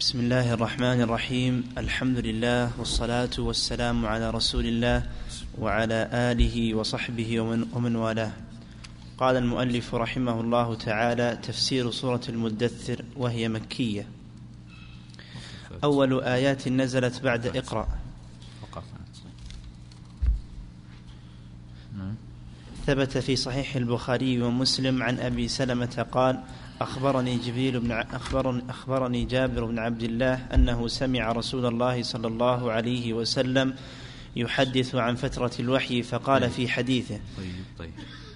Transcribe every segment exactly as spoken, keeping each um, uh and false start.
بسم الله الرحمن الرحيم. الحمد لله والصلاة والسلام على رسول الله وعلى آله وصحبه ومن, ومن والاه. قال المؤلف رحمه الله تعالى: تفسير سورة المدثر، وهي مكية. أول آيات نزلت بعد اقرأ. ثبت في صحيح البخاري ومسلم عن أبي سلمة قال: أخبرني جبريل بن أخبرني, أخبرني جابر بن عبد الله أنه سمع رسول الله صلى الله عليه وسلم يحدث عن فترة الوحي فقال في حديثه. طيب طيب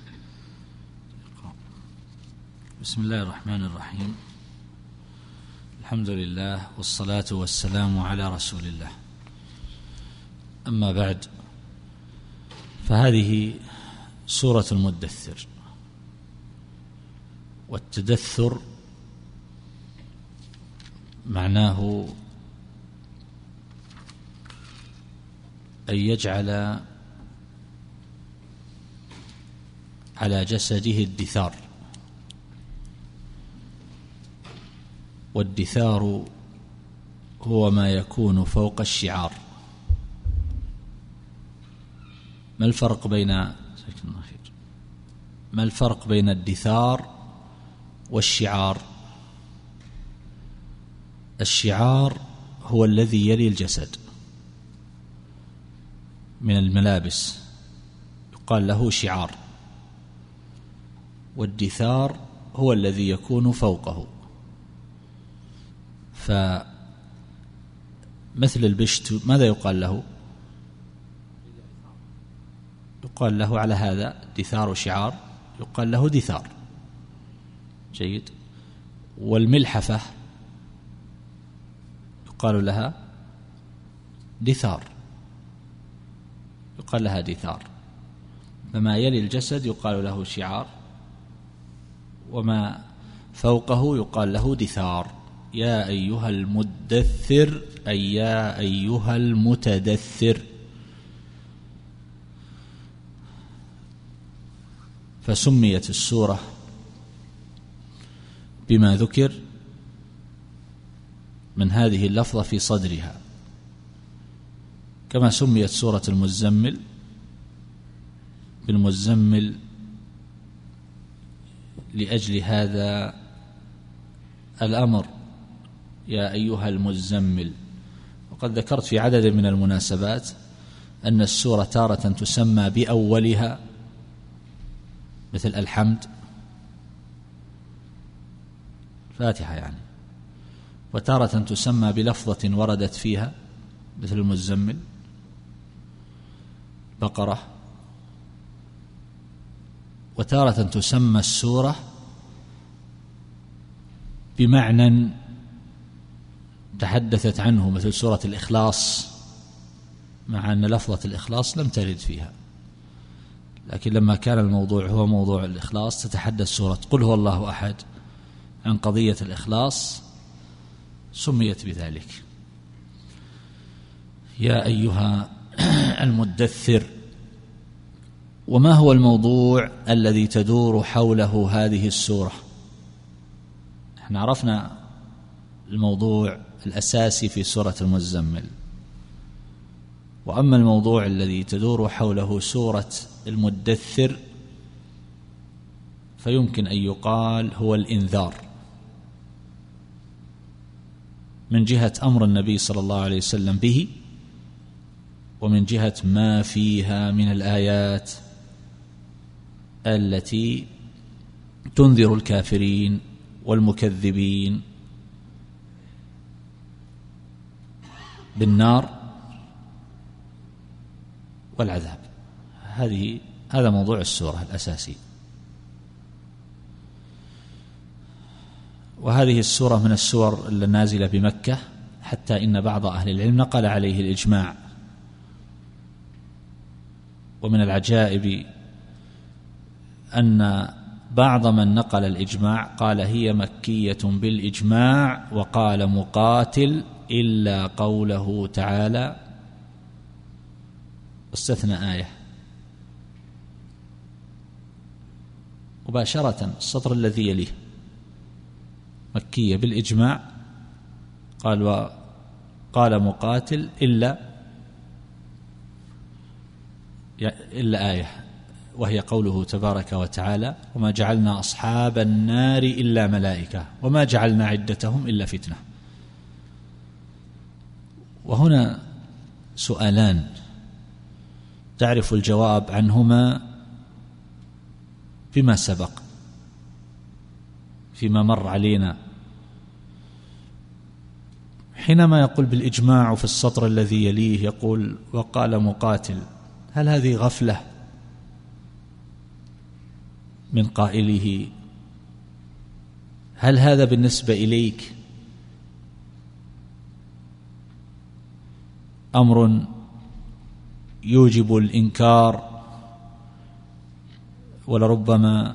بسم الله الرحمن الرحيم. الحمد لله والصلاة والسلام على رسول الله. أما بعد، فهذه سورة المدثر. والتدثر معناه أن يجعل على جسده الدثار، والدثار هو ما يكون فوق الشعار. ما الفرق بين ما الفرق بين الدثار والشعار؟ الشعار هو الذي يلي الجسد من الملابس، يقال له شعار، والدثار هو الذي يكون فوقه. فمثل البشت ماذا يقال له؟ يقال له على هذا دثار وشعار، يقال له دثار. جيد. والملحفة يقال لها دثار، يقال لها دثار. فما يلي الجسد يقال له شعار، وما فوقه يقال له دثار. يا أيها المدثر أي يا أيها المتدثر. فسميت السورة بما ذكر من هذه اللفظة في صدرها، كما سميت سورة المزمل بالمزمل لأجل هذا الأمر، يا أيها المزمل. وقد ذكرت في عدد من المناسبات أن السورة تارة تسمى بأولها مثل الحمد، فاتحة يعني، وتارة تسمى بلفظة وردت فيها مثل المزمل، بقرة. وتارة تسمى السورة بمعنى تحدثت عنه مثل سورة الإخلاص، مع أن لفظة الإخلاص لم ترد فيها، لكن لما كان الموضوع هو موضوع الإخلاص تتحدث سورة قل هو الله أحد عن قضية الإخلاص، سميت بذلك. يا أيها المدثر. وما هو الموضوع الذي تدور حوله هذه السورة؟ احنا عرفنا الموضوع الأساسي في سورة المزمل، وأما الموضوع الذي تدور حوله سورة المدثر فيمكن أن يقال هو الإنذار، من جهة أمر النبي صلى الله عليه وسلم به، ومن جهة ما فيها من الآيات التي تنذر الكافرين والمكذبين بالنار والعذاب. هذه هذا موضوع السورة الأساسي. وهذه السورة من السور النازلة بمكة، حتى إن بعض أهل العلم نقل عليه الإجماع. ومن العجائب أن بعض من نقل الإجماع قال هي مكية بالإجماع، وقال مقاتل إلا قوله تعالى استثنى آية. مباشرة السطر الذي يليه مكية بالإجماع قال وقال مقاتل إلا إلا آية، وهي قوله تبارك وتعالى: وما جعلنا أصحاب النار إلا ملائكة وما جعلنا عدتهم إلا فتنة. وهنا سؤالان تعرف الجواب عنهما بما سبق فيما مر علينا. حينما يقول بالإجماع في السطر الذي يليه يقول وقال مقاتل، هل هذه غفلة من قائله؟ هل هذا بالنسبة إليك أمر يوجب الإنكار، ولربما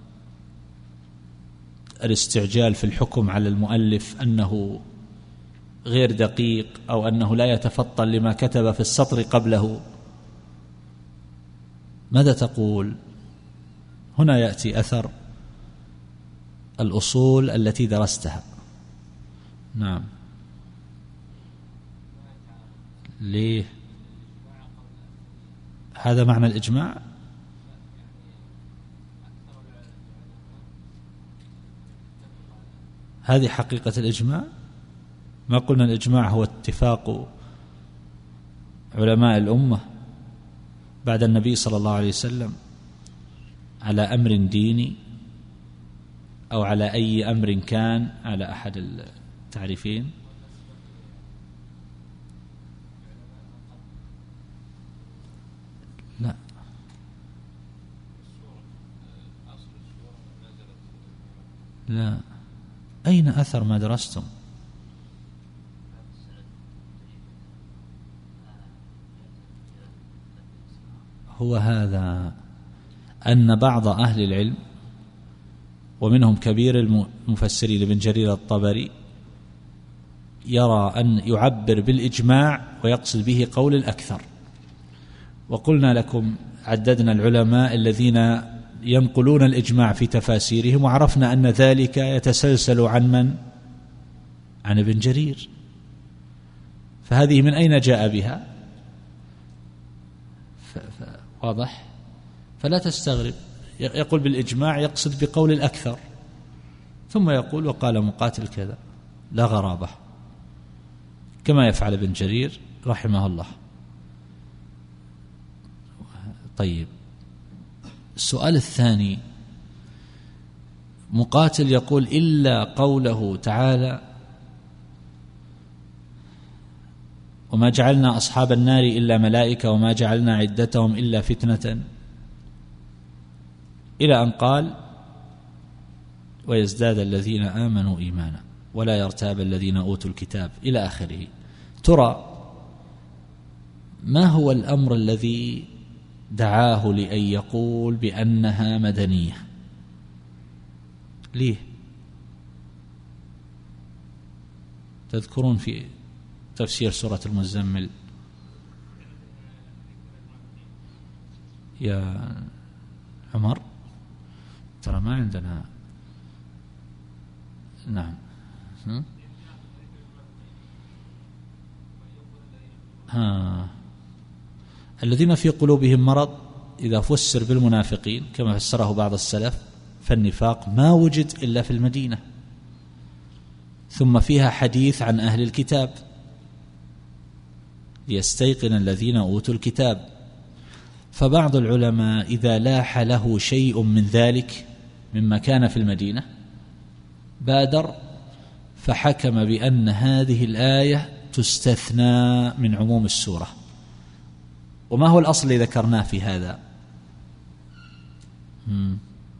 الاستعجال في الحكم على المؤلف أنه غير دقيق أو أنه لا يتفطن لما كتب في السطر قبله؟ ماذا تقول؟ هنا يأتي أثر الأصول التي درستها. نعم. ليه؟ هذا معنى الإجماع؟ هذه حقيقة الإجماع؟ ما قلنا الإجماع هو اتفاق علماء الأمة بعد النبي صلى الله عليه وسلم على أمر ديني أو على أي أمر كان على أحد التعريفين؟ لا. لا، أين أثر ما درستم؟ هو هذا أن بعض أهل العلم ومنهم كبير المفسرين ابن جرير الطبري يرى أن يعبر بالإجماع ويقصد به قول الأكثر. وقلنا لكم عددنا العلماء الذين ينقلون الإجماع في تفاسيرهم، وعرفنا أن ذلك يتسلسل عن من؟ عن ابن جرير. فهذه من أين جاء بها؟ ف... ف... واضح؟ فلا تستغرب، يقول بالإجماع يقصد بقول الأكثر، ثم يقول وقال مقاتل كذا، لا غرابة، كما يفعل ابن جرير رحمه الله. طيب، السؤال الثاني، مقاتل يقول إلا قوله تعالى وما جعلنا أصحاب النار إلا ملائكة وما جعلنا عدتهم إلا فتنة، إلى أن قال ويزداد الذين آمنوا إيمانا ولا يرتاب الذين أوتوا الكتاب إلى آخره. ترى ما هو الأمر الذي دعاه لأن يقول بأنها مدنية؟ ليه؟ تذكرون في تفسير سورة المزمل يا عمر؟ ترى ما عندنا. نعم. ها. الذين في قلوبهم مرض إذا فسر بالمنافقين كما فسره بعض السلف، فالنفاق ما وجد إلا في المدينة، ثم فيها حديث عن أهل الكتاب ليستيقن الذين أوتوا الكتاب. فبعض العلماء إذا لاح له شيء من ذلك مما كان في المدينة بادر فحكم بأن هذه الآية تستثنى من عموم السورة. وما هو الأصل الذي ذكرناه في هذا؟ مم.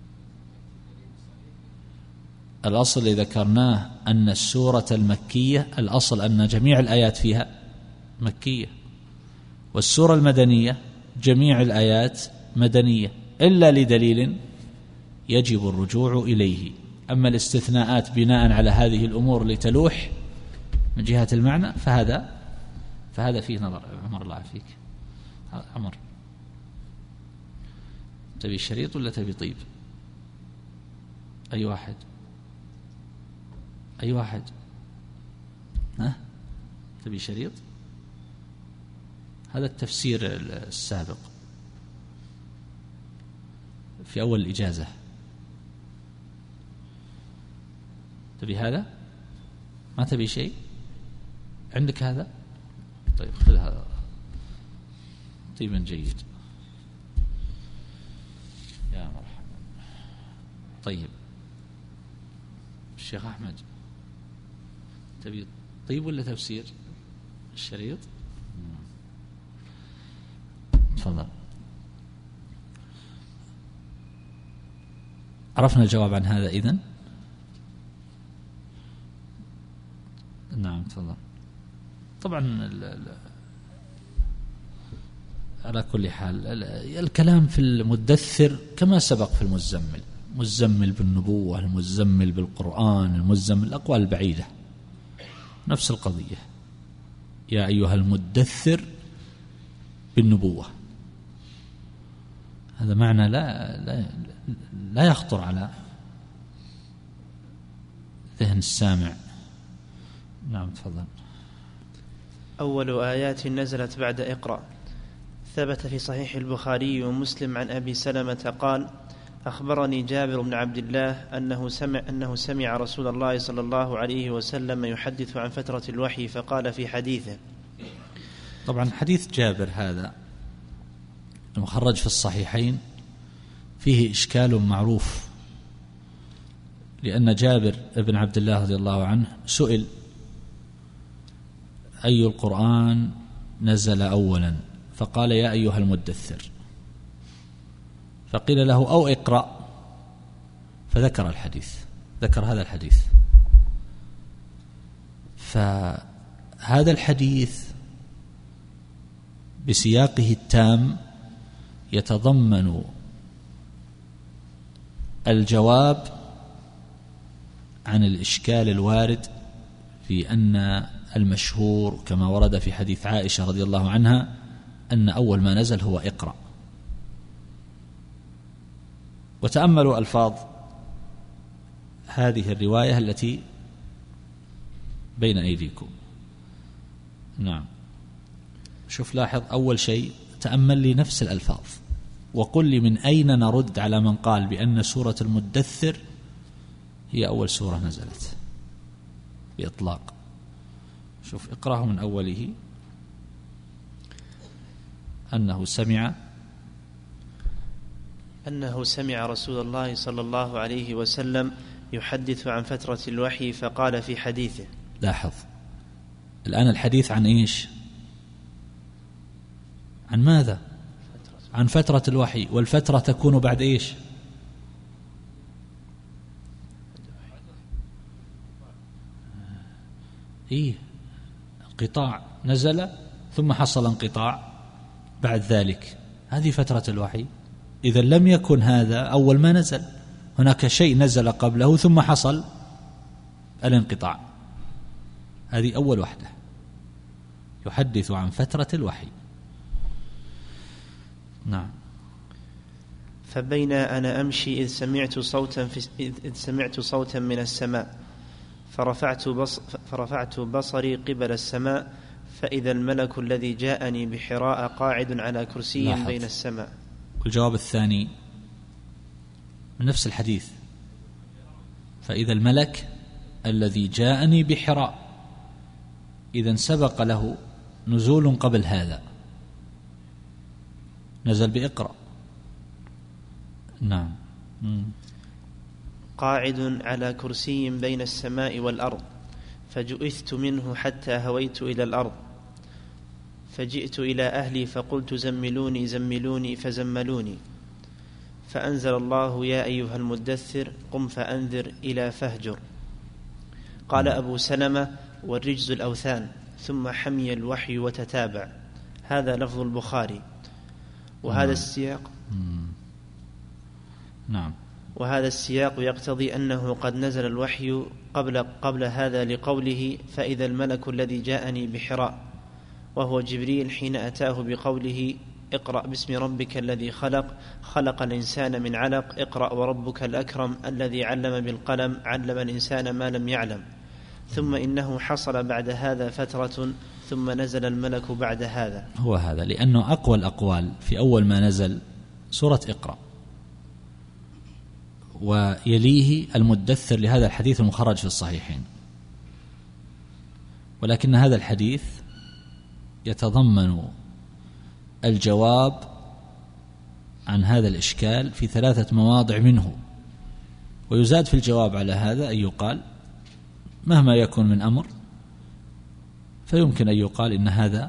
الأصل الذي ذكرناه أن السورة المكية الأصل أن جميع الآيات فيها مكية، والسورة المدنية جميع الآيات مدنية إلا لدليل يجب الرجوع إليه. أما الاستثناءات بناء على هذه الأمور لتلوح من جهة المعنى فهذا فهذا فيه نظر. عمر الله عافيك. عمر، تبي شريط ولا تبي طيب؟ أي واحد؟ أي واحد؟ ها تبي شريط؟ هذا التفسير السابق في أول الإجازة. تبي هذا؟ ما تبي شيء؟ عندك هذا؟ طيب خذ هذا طيبا جيد يا مرحبا. طيب الشيخ أحمد تبي طيب ولا تفسير الشريط؟ تفضل. عرفنا الجواب عن هذا إذن؟ نعم تفضل. طبعا ال ال على كل حال الكلام في المدثر كما سبق في المزمل، مزمل بالنبوة، المزمل بالقرآن، المزمل الأقوال البعيدة نفس القضية. يا أيها المدثر بالنبوة، هذا معنى لا لا لا يخطر على ذهن السامع. نعم تفضل. أول آيات نزلت بعد اقرأ. ثبت في صحيح البخاري ومسلم عن أبي سلمة قال: أخبرني جابر بن عبد الله أنه سمع, أنه سمع رسول الله صلى الله عليه وسلم يحدث عن فترة الوحي فقال في حديثه. طبعا حديث جابر هذا المخرج في الصحيحين فيه إشكال معروف، لأن جابر بن عبد الله رضي الله عنه سئل: أي القرآن نزل أولا؟ فقال: يا أيها المدثر. فقيل له: أو اقرأ. فذكر الحديث، ذكر هذا الحديث. فهذا الحديث بسياقه التام يتضمن الجواب عن الإشكال الوارد في أن المشهور كما ورد في حديث عائشة رضي الله عنها أن أول ما نزل هو اقرأ. وتأملوا ألفاظ هذه الرواية التي بين أيديكم. نعم شوف لاحظ أول شيء تأمل لي نفس الألفاظ وقل لي من أين نرد على من قال بأن سورة المدثر هي أول سورة نزلت بإطلاق. شوف اقرأه من أوله: أنه سمع أنه سمع رسول الله صلى الله عليه وسلم يحدث عن فترة الوحي فقال في حديثه. لاحظ الآن الحديث عن إيش؟ عن ماذا؟ عن فترة الوحي، والفترة تكون بعد إيش؟ إيه انقطاع، نزل ثم حصل انقطاع بعد ذلك، هذه فترة الوحي. إذا لم يكن هذا أول ما نزل، هناك شيء نزل قبله ثم حصل الانقطاع، هذه أول وحدة. يحدث عن فترة الوحي. نعم. فبين أنا أمشي إذ سمعت صوتا في إذ سمعت صوتا من السماء فرفعت بص فرفعت بصري قبل السماء فإذا الملك الذي جاءني بحراء قاعد على كرسي لاحظ. بين السماء. والجواب الثاني من نفس الحديث: فإذا الملك الذي جاءني بحراء. إذن سبق له نزول قبل هذا، نزل بإقرأ. نعم. قاعد على كرسي بين السماء والأرض فجئثت منه حتى هويت إلى الأرض فجئت إلى أهلي فقلت زملوني زملوني فزملوني فأنزل الله: يا أيها المدثر قم فأنذر إلى فهجر. قال أبو سلمة: والرجز الأوثان، ثم حمي الوحي وتتابع. هذا لفظ البخاري. وهذا السياق نعم وهذا السياق يقتضي أنه قد نزل الوحي قبل, قبل هذا لقوله: فإذا الملك الذي جاءني بحراء، وهو جبريل حين أتاه بقوله: اقرأ باسم ربك الذي خلق خلق الإنسان من علق اقرأ وربك الأكرم الذي علم بالقلم علم الإنسان ما لم يعلم. ثم إنه حصل بعد هذا فترة ثم نزل الملك بعد هذا. هو هذا، لأنه أقوى الأقوال في أول ما نزل سورة اقرأ، ويليه المدثر لهذا الحديث المخرج في الصحيحين، ولكن هذا الحديث يتضمن الجواب عن هذا الإشكال في ثلاثة مواضع منه، ويزاد في الجواب على هذا أن يقال مهما يكون من أمر فيمكن أن يقال إن هذا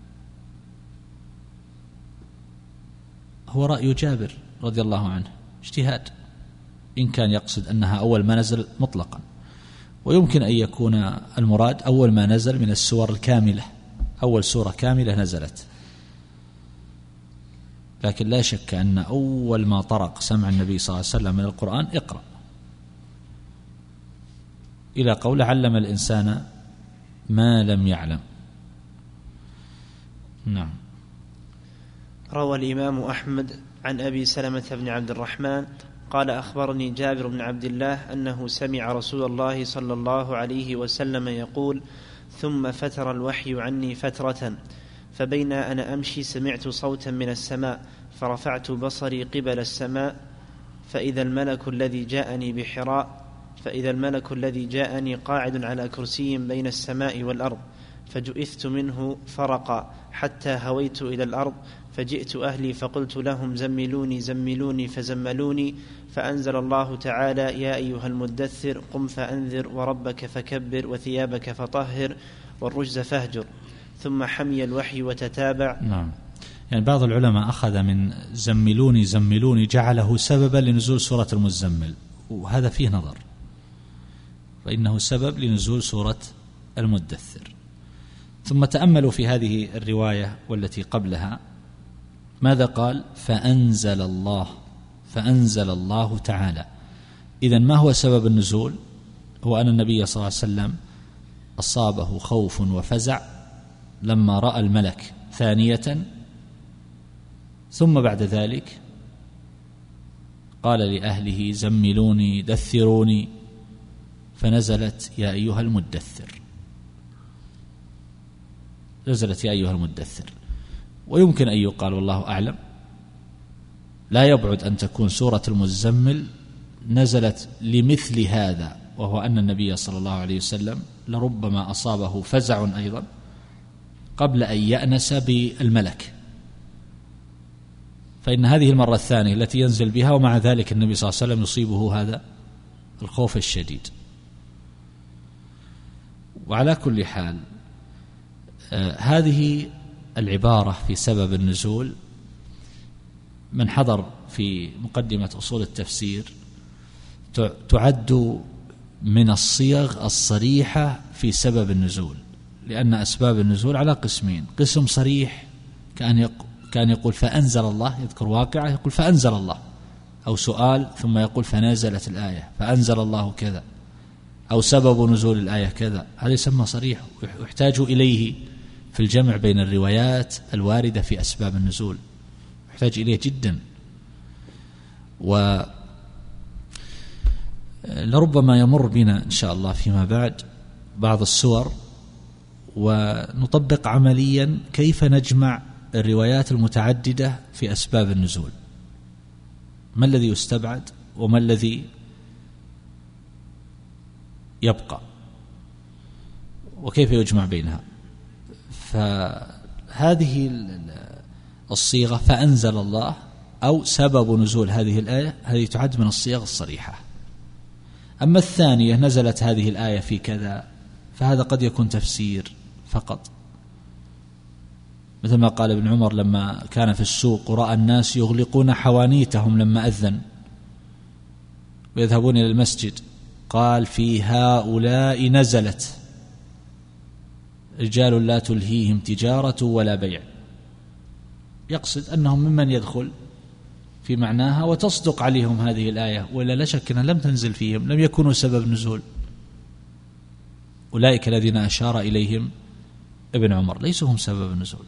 هو رأي جابر رضي الله عنه اجتهاد، إن كان يقصد أنها أول ما نزل مطلقا، ويمكن أن يكون المراد أول ما نزل من السور الكاملة، أول سورة كاملة نزلت. لكن لا شك أن أول ما طرق سمع النبي صلى الله عليه وسلم من القرآن اقرأ، إلى قول علم الإنسان ما لم يعلم. نعم. روى الإمام أحمد عن أبي سلمة بن عبد الرحمن قال أخبرني جابر بن عبد الله أنه سمع رسول الله صلى الله عليه وسلم يقول: ثم فتر الوحي عني فترة، فبين أنا أمشي سمعت صوتا من السماء، فرفعت بصري قبل السماء فإذا الملك الذي جاءني بحراء فإذا الملك الذي جاءني قاعد على كرسي بين السماء والأرض، فجئثت منه فرقا حتى هويت إلى الأرض، فجئت أهلي فقلت لهم زملوني زملوني فزملوني، فأنزل الله تعالى: يا أيها المدثر قم فأنذر وربك فكبر وثيابك فطهر والرجز فاهجر. ثم حمي الوحي وتتابع. نعم. يعني بعض العلماء أخذ من زملوني زملوني جعله سببا لنزول سورة المزمل، وهذا فيه نظر، فإنه سبب لنزول سورة المدثر. ثم تأملوا في هذه الرواية والتي قبلها ماذا قال؟ فأنزل الله فأنزل الله تعالى. إذن ما هو سبب النزول؟ هو أن النبي صلى الله عليه وسلم أصابه خوف وفزع لما رأى الملك ثانية، ثم بعد ذلك قال لأهله زملوني دثروني، فنزلت يا أيها المدثر، نزلت يا أيها المدثر. ويمكن أن يقال والله أعلم لا يبعد أن تكون سورة المزمل نزلت لمثل هذا، وهو أن النبي صلى الله عليه وسلم لربما أصابه فزع أيضا قبل أن يأنس بالملك، فإن هذه المرة الثانية التي ينزل بها ومع ذلك النبي صلى الله عليه وسلم يصيبه هذا الخوف الشديد. وعلى كل حال آه هذه العبارة في سبب النزول من حضر في مقدمة أصول التفسير تعد من الصيغ الصريحة في سبب النزول، لأن أسباب النزول على قسمين: قسم صريح كان يقول كان يقول فأنزل الله، يذكر واقعة يقول فأنزل الله، أو سؤال ثم يقول فنزلت الآية فأنزل الله كذا، أو سبب نزول الآية كذا، هذا يسمى صريح ويحتاج إليه في الجمع بين الروايات الواردة في أسباب النزول، يحتاج إليه جدا. ولربما يمر بنا إن شاء الله فيما بعد بعض السور ونطبق عمليا كيف نجمع الروايات المتعددة في أسباب النزول، ما الذي يستبعد وما الذي يبقى وكيف يجمع بينها. فهذه الصيغة فأنزل الله أو سبب نزول هذه الآية هذه تعد من الصيغ الصريحة. أما الثانية نزلت هذه الآية في كذا، فهذا قد يكون تفسير فقط، مثل ما قال ابن عمر لما كان في السوق ورأى الناس يغلقون حوانيتهم لما أذن ويذهبون إلى المسجد، قال في هؤلاء نزلت رجال لا تلهيهم تجارة ولا بيع، يقصد أنهم ممن يدخل في معناها وتصدق عليهم هذه الآية، ولا لا شك أنها لم تنزل فيهم، لم يكونوا سبب نزول. أولئك الذين أشار إليهم ابن عمر ليسوا هم سبب النزول.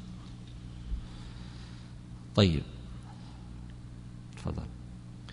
طيب تفضل.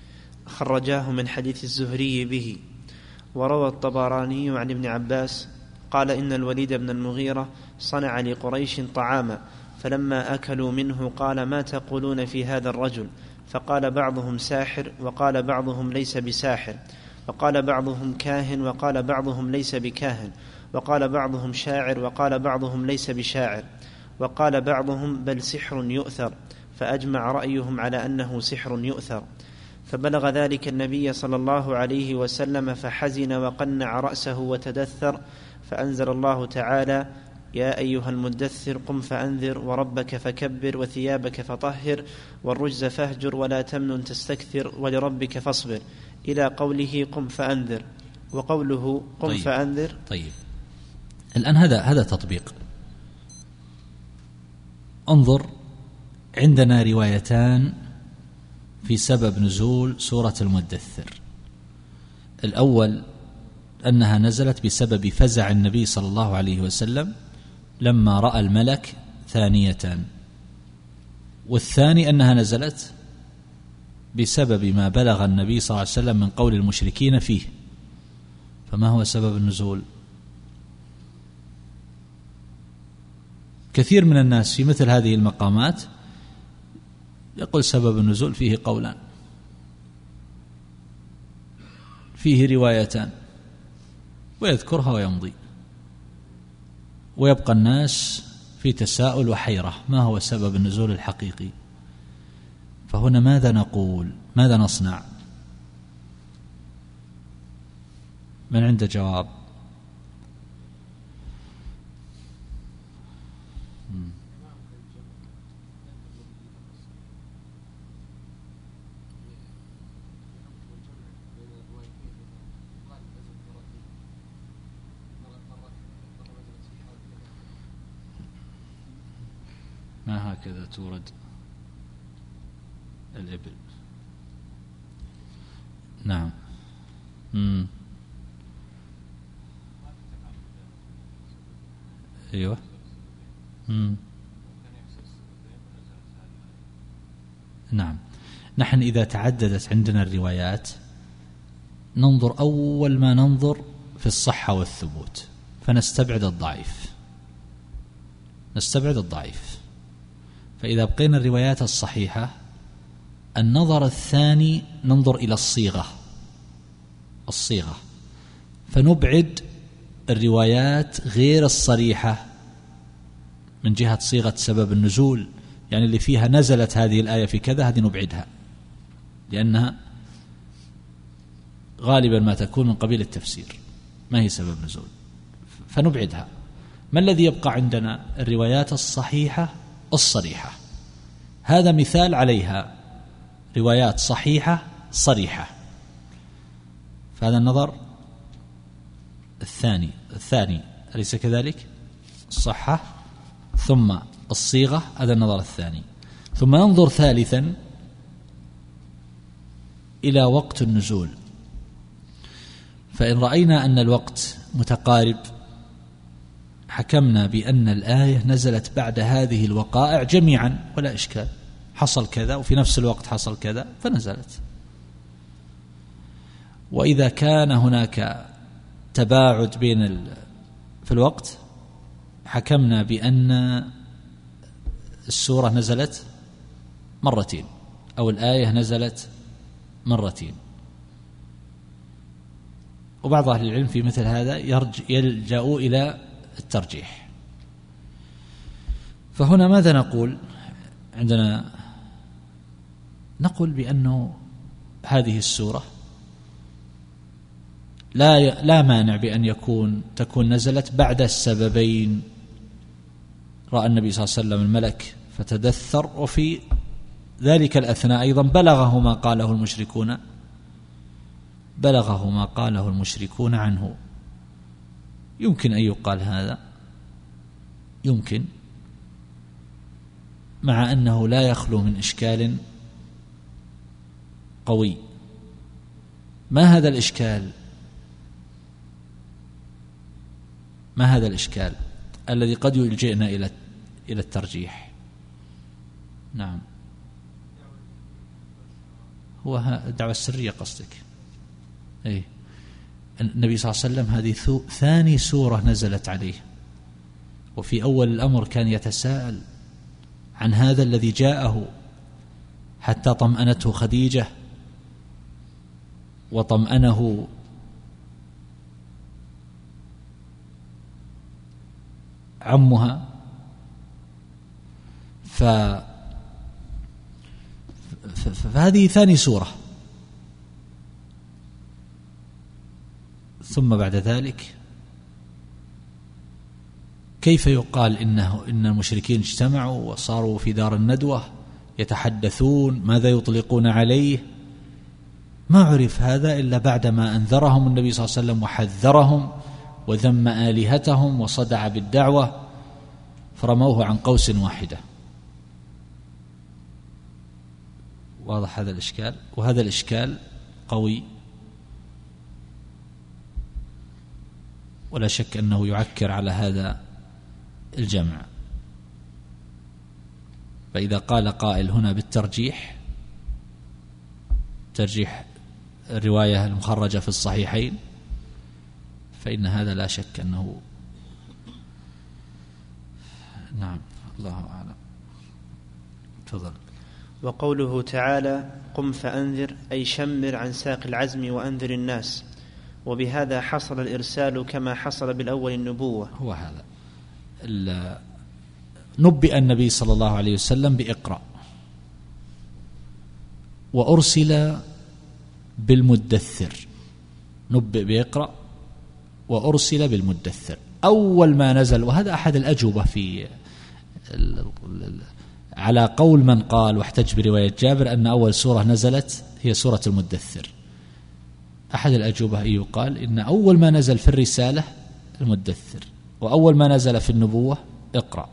خرجاه من حديث الزهري به. وروى الطبراني عن ابن عباس قال إن الوليد بن المغيرة صنع لقريش طعاما، فلما أكلوا منه قال: ما تقولون في هذا الرجل؟ فقال بعضهم ساحر، وقال بعضهم ليس بساحر، وقال بعضهم كاهن، وقال بعضهم ليس بكاهن، وقال بعضهم شاعر، وقال بعضهم ليس بشاعر، وقال بعضهم بل سحر يؤثر، فأجمع رأيهم على أنه سحر يؤثر. فبلغ ذلك النبي صلى الله عليه وسلم فحزن وقنع رأسه وتدثر، فأنزل الله تعالى: يا أيها المدثر قم فأنذر وربك فكبر وثيابك فطهر والرجز فاهجر ولا تمنن تستكثر ولربك فاصبر، إلى قوله قم فأنذر. وقوله قم طيب. فأنذر. طيب الآن هذا هذا تطبيق. انظر، عندنا روايتان في سبب نزول سورة المدثر. الأول أنها نزلت بسبب فزع النبي صلى الله عليه وسلم لما رأى الملك ثانية، والثاني أنها نزلت بسبب ما بلغ النبي صلى الله عليه وسلم من قول المشركين فيه. فما هو سبب النزول؟ كثير من الناس في مثل هذه المقامات يقول سبب النزول فيه قولان، فيه روايتان، ويذكرها ويمضي، ويبقى الناس في تساؤل وحيرة ما هو سبب النزول الحقيقي. فهنا ماذا نقول؟ ماذا نصنع؟ من عنده جواب؟ ما هكذا تورد الإبل. نعم. مم. أيوة. مم. نعم. نحن إذا تعددت عندنا الروايات ننظر أول ما ننظر في الصحة والثبوت، فنستبعد الضعيف، نستبعد الضعيف. فإذا بقينا الروايات الصحيحة، النظر الثاني ننظر إلى الصيغة الصيغة فنبعد الروايات غير الصريحة من جهة صيغة سبب النزول، يعني اللي فيها نزلت هذه الآية في كذا، هذه نبعدها لأنها غالبا ما تكون من قبيل التفسير، ما هي سبب نزول، فنبعدها. ما الذي يبقى عندنا؟ الروايات الصحيحة الصريحة. هذا مثال عليها، روايات صحيحة صريحة. فهذا النظر الثاني الثاني أليس كذلك؟ الصحة ثم الصيغة، هذا النظر الثاني. ثم ننظر ثالثا إلى وقت النزول، فإن رأينا أن الوقت متقارب حكمنا بأن الآية نزلت بعد هذه الوقائع جميعا ولا إشكال، حصل كذا وفي نفس الوقت حصل كذا فنزلت. وإذا كان هناك تباعد بين في الوقت حكمنا بأن السورة نزلت مرتين أو الآية نزلت مرتين. وبعض أهل العلم في مثل هذا يلجأوا إلى الترجيح. فهنا ماذا نقول؟ عندنا نقول بأنه هذه السورة لا لا مانع بأن يكون تكون نزلت بعد السببين. رأى النبي صلى الله عليه وسلم الملك فتدثر، وفي ذلك الأثناء أيضا بلغه ما قاله المشركون بلغه ما قاله المشركون عنه. يمكن أن يقال هذا، يمكن، مع أنه لا يخلو من إشكال قوي. ما هذا الإشكال؟ ما هذا الإشكال الذي قد يلجئنا إلى إلى الترجيح؟ نعم، هو الدعوة السرية قصدك؟ أي النبي صلى الله عليه وسلم هذه ثاني سورة نزلت عليه، وفي أول الأمر كان يتساءل عن هذا الذي جاءه حتى طمأنته خديجة وطمأنه عمها. ف... فهذه ثاني سورة. ثم بعد ذلك كيف يقال إنه إن المشركين اجتمعوا وصاروا في دار الندوة يتحدثون ماذا يطلقون عليه؟ ما عرف هذا إلا بعدما أنذرهم النبي صلى الله عليه وسلم وحذرهم وذم آلهتهم وصدع بالدعوة فرموه عن قوس واحدة. واضح هذا الإشكال؟ وهذا الإشكال قوي ولا شك أنه يعكر على هذا الجمع. فإذا قال قائل هنا بالترجيح، ترجيح الرواية المخرجة في الصحيحين، فإن هذا لا شك أنه نعم. الله أعلم. تفضل. وقوله تعالى قم فأنذر أي شمر عن ساق العزم وأنذر الناس، وبهذا حصل الإرسال كما حصل بالأول النبوة. هو هذا نبئ النبي صلى الله عليه وسلم بإقرأ، وأرسل بالمدثر. نبئ بإقرأ وأرسل بالمدثر أول ما نزل. وهذا أحد الأجوبة في على قول من قال واحتج برواية جابر أن أول سورة نزلت هي سورة المدثر. أحد الأجوبة أن يقال إن أول ما نزل في الرسالة المدثر، وأول ما نزل في النبوة اقرأ.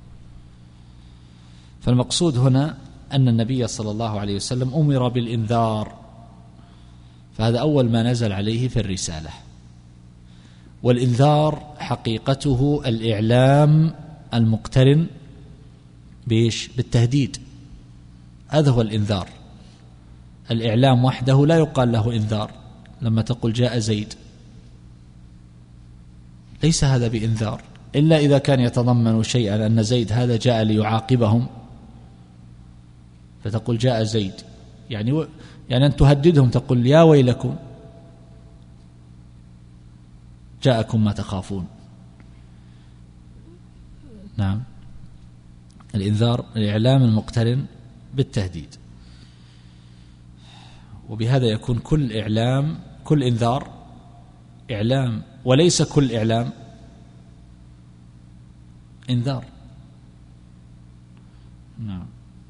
فالمقصود هنا أن النبي صلى الله عليه وسلم أمر بالإنذار، فهذا أول ما نزل عليه في الرسالة. والإنذار حقيقته الإعلام المقترن بيش بالتهديد. هذا هو الإنذار. الإعلام وحده لا يقال له إنذار. لما تقول جاء زيد ليس هذا بإنذار إلا إذا كان يتضمن شيئا أن زيد هذا جاء ليعاقبهم، فتقول جاء زيد، يعني و... يعني أن تهددهم، تقول يا ويلكم جاءكم ما تخافون. نعم. الإنذار الإعلام المقترن بالتهديد. وبهذا يكون كل إعلام كل إنذار إعلام، وليس كل إعلام إنذار. نعم.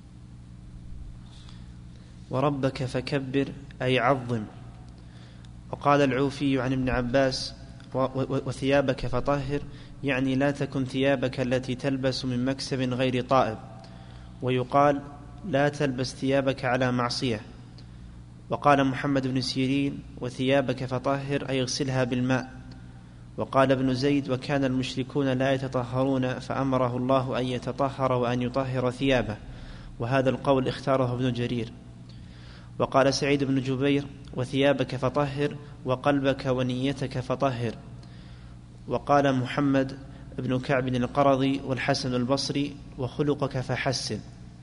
وربك فكبر أي عظم. وقال العوفي عن ابن عباس وثيابك فطهر، يعني لا تكن ثيابك التي تلبس من مكسب غير طائب. ويقال لا تلبس ثيابك على معصية. وقال محمد بن سيرين وثيابك فطهر أي اغسلها بالماء. وقال ابن زيد وكان المشركون لا يتطهرون فأمره الله أن يتطهر وأن يطهر ثيابه، وهذا القول اختاره ابن جرير. وقال سعيد بن جبير وثيابك فطهر وقلبك ونيتك فطهر. وقال محمد بن كعب القرظي والحسن البصري وخلقك فحسن.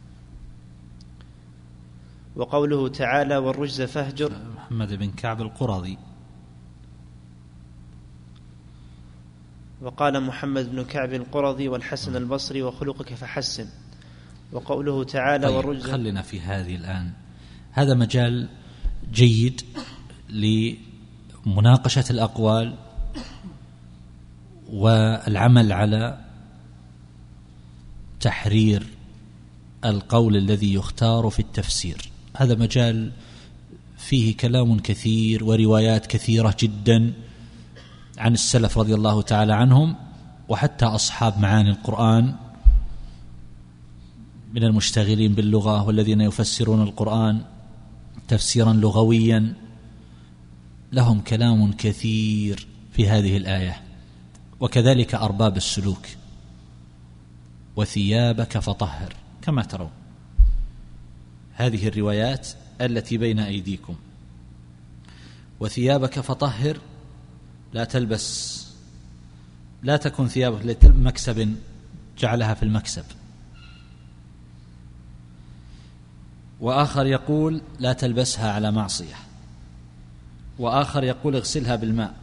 وقوله تعالى والرجز فاهجر. محمد بن كعب القرظي. وقال محمد بن كعب القرظي والحسن البصري وخلقك فحسن. وقوله تعالى طيب والرجز. خلنا في هذه الآن، هذا مجال جيد لمناقشة الأقوال والعمل على تحرير القول الذي يختار في التفسير. هذا مجال فيه كلام كثير وروايات كثيرة جدا عن السلف رضي الله تعالى عنهم، وحتى أصحاب معاني القرآن من المشتغلين باللغة والذين يفسرون القرآن تفسيرا لغويا، لهم كلام كثير في هذه الآية. وكذلك أرباب السلوك. وثيابك فطهر، كما ترون هذه الروايات التي بين أيديكم. وثيابك فطهر لا تلبس لا تكن ثيابك لمكسب جعلها في المكسب. وآخر يقول لا تلبسها على معصية، وآخر يقول اغسلها بالماء،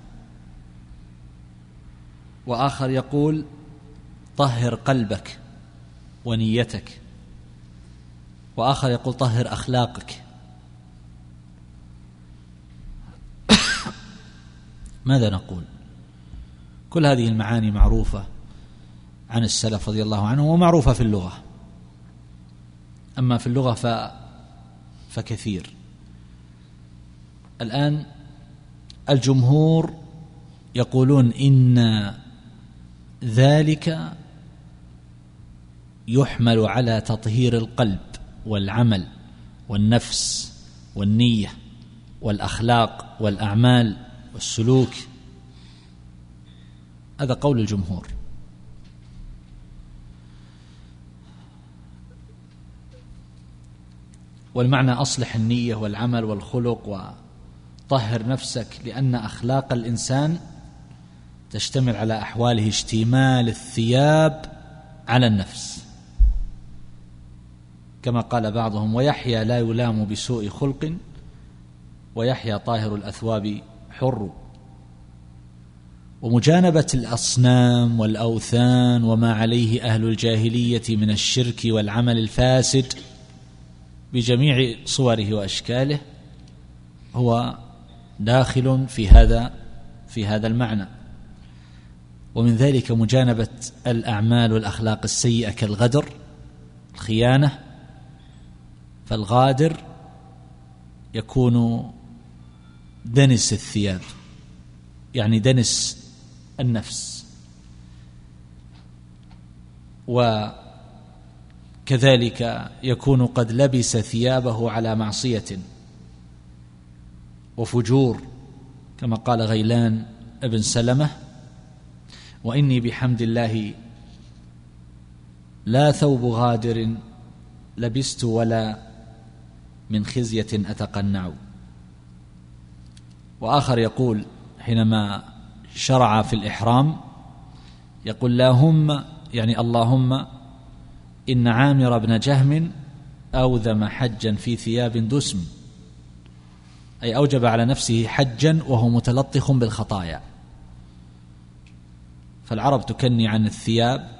وآخر يقول طهر قلبك ونيتك، وآخر يقول طهر أخلاقك. ماذا نقول؟ كل هذه المعاني معروفة عن السلف رضي الله عنهم ومعروفة في اللغة، أما في اللغة ف... فكثير. الآن الجمهور يقولون إن ذلك يحمل على تطهير القلب والعمل والنفس والنية والأخلاق والأعمال والسلوك. هذا قول الجمهور. والمعنى أصلح النية والعمل والخلق وطهر نفسك، لأن أخلاق الإنسان تشتمل على أحواله اشتمال الثياب على النفس، كما قال بعضهم ويحيى لا يلام بسوء خلق ويحيى طاهر الأثواب حر. ومجانبة الأصنام والأوثان وما عليه أهل الجاهلية من الشرك والعمل الفاسد بجميع صوره وأشكاله هو داخل في هذا في هذا المعنى. ومن ذلك مجانبة الأعمال والأخلاق السيئة كالغدر، الخيانة، فالغادر يكون دنس الثياب، يعني دنس النفس. وكذلك يكون قد لبس ثيابه على معصية وفجور، كما قال غيلان ابن سلمة وإني بحمد الله لا ثوب غادر لبست ولا من خزية أتقنع. وآخر يقول حينما شرع في الإحرام يقول اللهم يعني اللهم إن عامر بن جهم أوذم حجا في ثياب دسم، أي أوجب على نفسه حجا وهو متلطخ بالخطايا. فالعرب تكني عن الثياب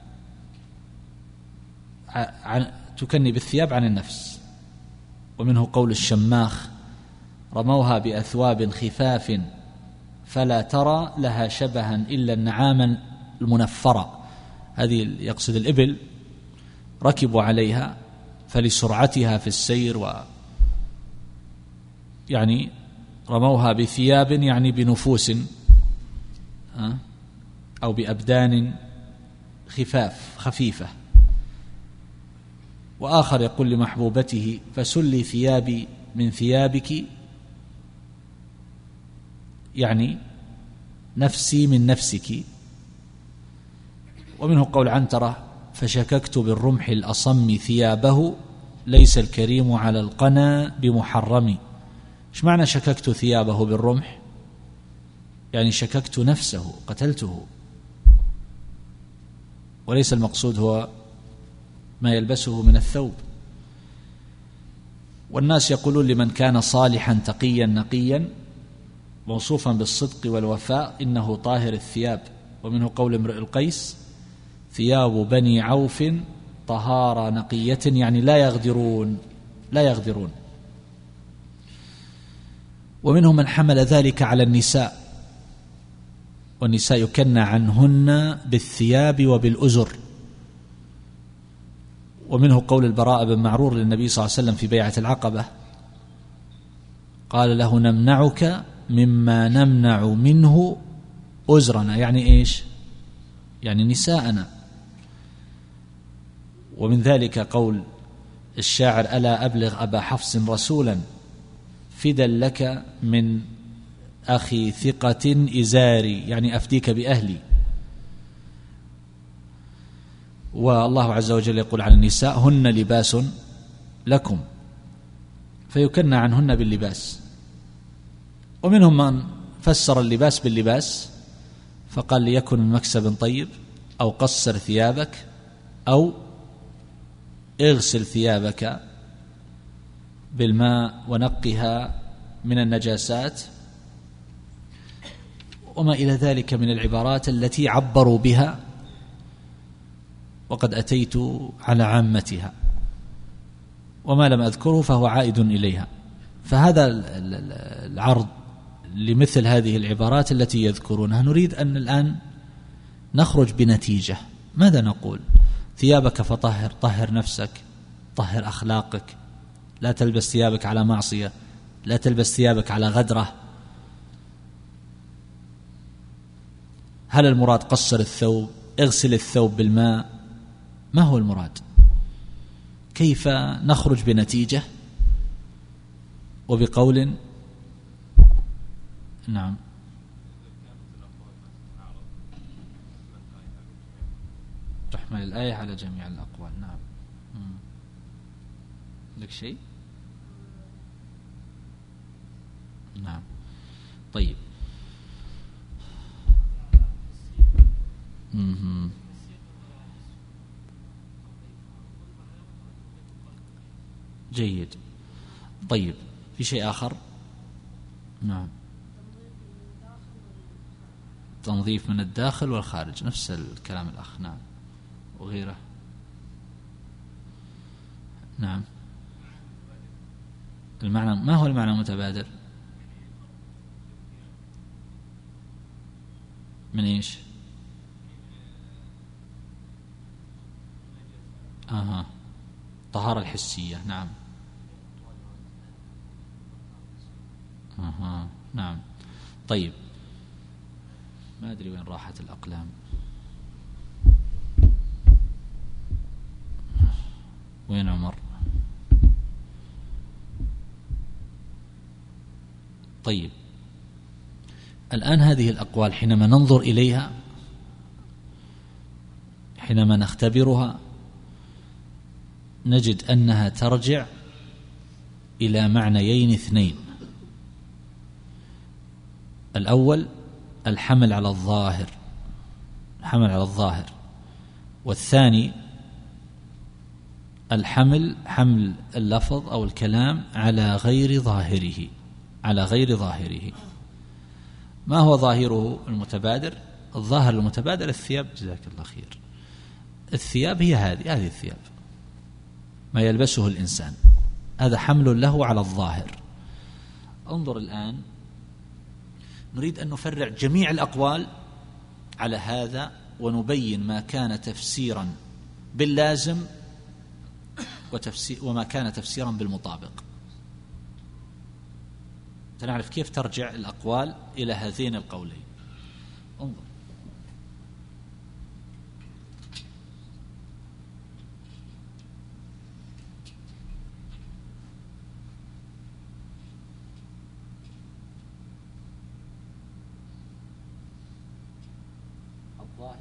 عن تكني بالثياب عن النفس. ومنه قول الشماخ رموها بأثواب خفاف فلا ترى لها شبها إلا النعام المنفرة. هذه يقصد الإبل، ركبوا عليها فلسرعتها في السير و يعني رموها بثياب يعني بنفوس أو بأبدان خفاف خفيفة. وآخر يقول لمحبوبته فسلي ثيابي من ثيابك، يعني نفسي من نفسك. ومنه قول عنترة فشككت بالرمح الأصم ثيابه ليس الكريم على القنا بمحرم. ايش معنى شككت ثيابه بالرمح؟ يعني شككت نفسه، قتلته، وليس المقصود هو ما يلبسه من الثوب. والناس يقولون لمن كان صالحا تقيا نقيا موصوفا بالصدق والوفاء إنه طاهر الثياب. ومنه قول امرئ القيس ثياب بني عوف طهارة نقية، يعني لا يغدرون لا يغدرون. ومنهم من حمل ذلك على النساء، والنساء يكنى عنهن بالثياب وبالأزر. ومنه قول البراء بن معرور للنبي صلى الله عليه وسلم في بيعة العقبة قال له نمنعك مما نمنع منه أزرنا، يعني إيش؟ يعني نساءنا. ومن ذلك قول الشاعر ألا أبلغ أبا حفص رسولا فدا لك من أخي ثقة إزاري، يعني أفديك بأهلي. والله عز وجل يقول عن النساء هن لباس لكم، فيكنى عنهن باللباس. ومنهم من فسر اللباس باللباس فقال ليكن من مكسب طيب، أو قصر ثيابك، أو اغسل ثيابك بالماء ونقها من النجاسات، وما إلى ذلك من العبارات التي عبروا بها، وقد أتيت على عامتها، وما لم أذكره فهو عائد إليها. فهذا العرض لمثل هذه العبارات التي يذكرونها. نريد أن الآن نخرج بنتيجة. ماذا نقول؟ ثيابك فطهر، طهر نفسك، طهر أخلاقك، لا تلبس ثيابك على معصية، لا تلبس ثيابك على غدرة. هل المراد قصر الثوب، اغسل الثوب بالماء؟ ما هو المراد؟ كيف نخرج بنتيجة وبقول؟ نعم. تحمل الآية على جميع الأقوال. نعم. لك شيء؟ نعم. طيب. مم. جيد. طيب، في شيء آخر؟ نعم. تنظيف من الداخل والخارج، نفس الكلام الأخ. نعم. وغيره. نعم. المعنى، ما هو المعنى المتبادر؟ من إيش؟ آها، الطهارة الحسية. نعم. آها، نعم. طيب، ما أدري وين راحت الأقلام. وين عمر؟ طيب، الآن هذه الأقوال حينما ننظر إليها، حينما نختبرها، نجد أنها ترجع إلى معنيين اثنين. الأول الحمل على الظاهر، الحمل على الظاهر، والثاني الحمل، حمل اللفظ أو الكلام على غير ظاهره، على غير ظاهره. ما هو ظاهره المتبادر؟ الظاهر المتبادر الثياب. جزاك الله خير. الثياب هي هذه هذه الثياب، ما يلبسه الإنسان، هذا حمل له على الظاهر. انظر الآن، نريد أن نفرع جميع الأقوال على هذا، ونبين ما كان تفسيرا باللازم وتفسير وما كان تفسيرا بالمطابق. سنعرف كيف ترجع الأقوال إلى هذين القولين. انظر، الظاهر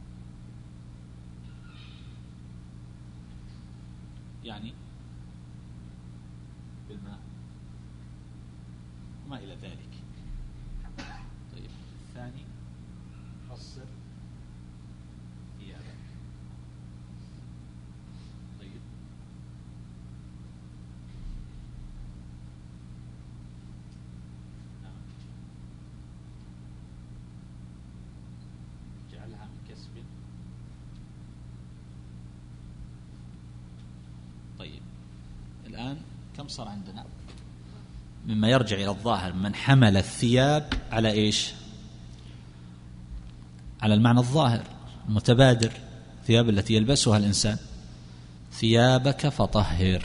يعني بالماء وما إلى ذلك. طيب، الثاني قصر ثيابك. طيب، نعم، جعلها من كسب. طيب، الآن كم صار عندنا مما يرجع إلى الظاهر؟ من حمل الثياب على إيش؟ على المعنى الظاهر المتبادر، ثياب التي يلبسها الإنسان. ثيابك فطهر.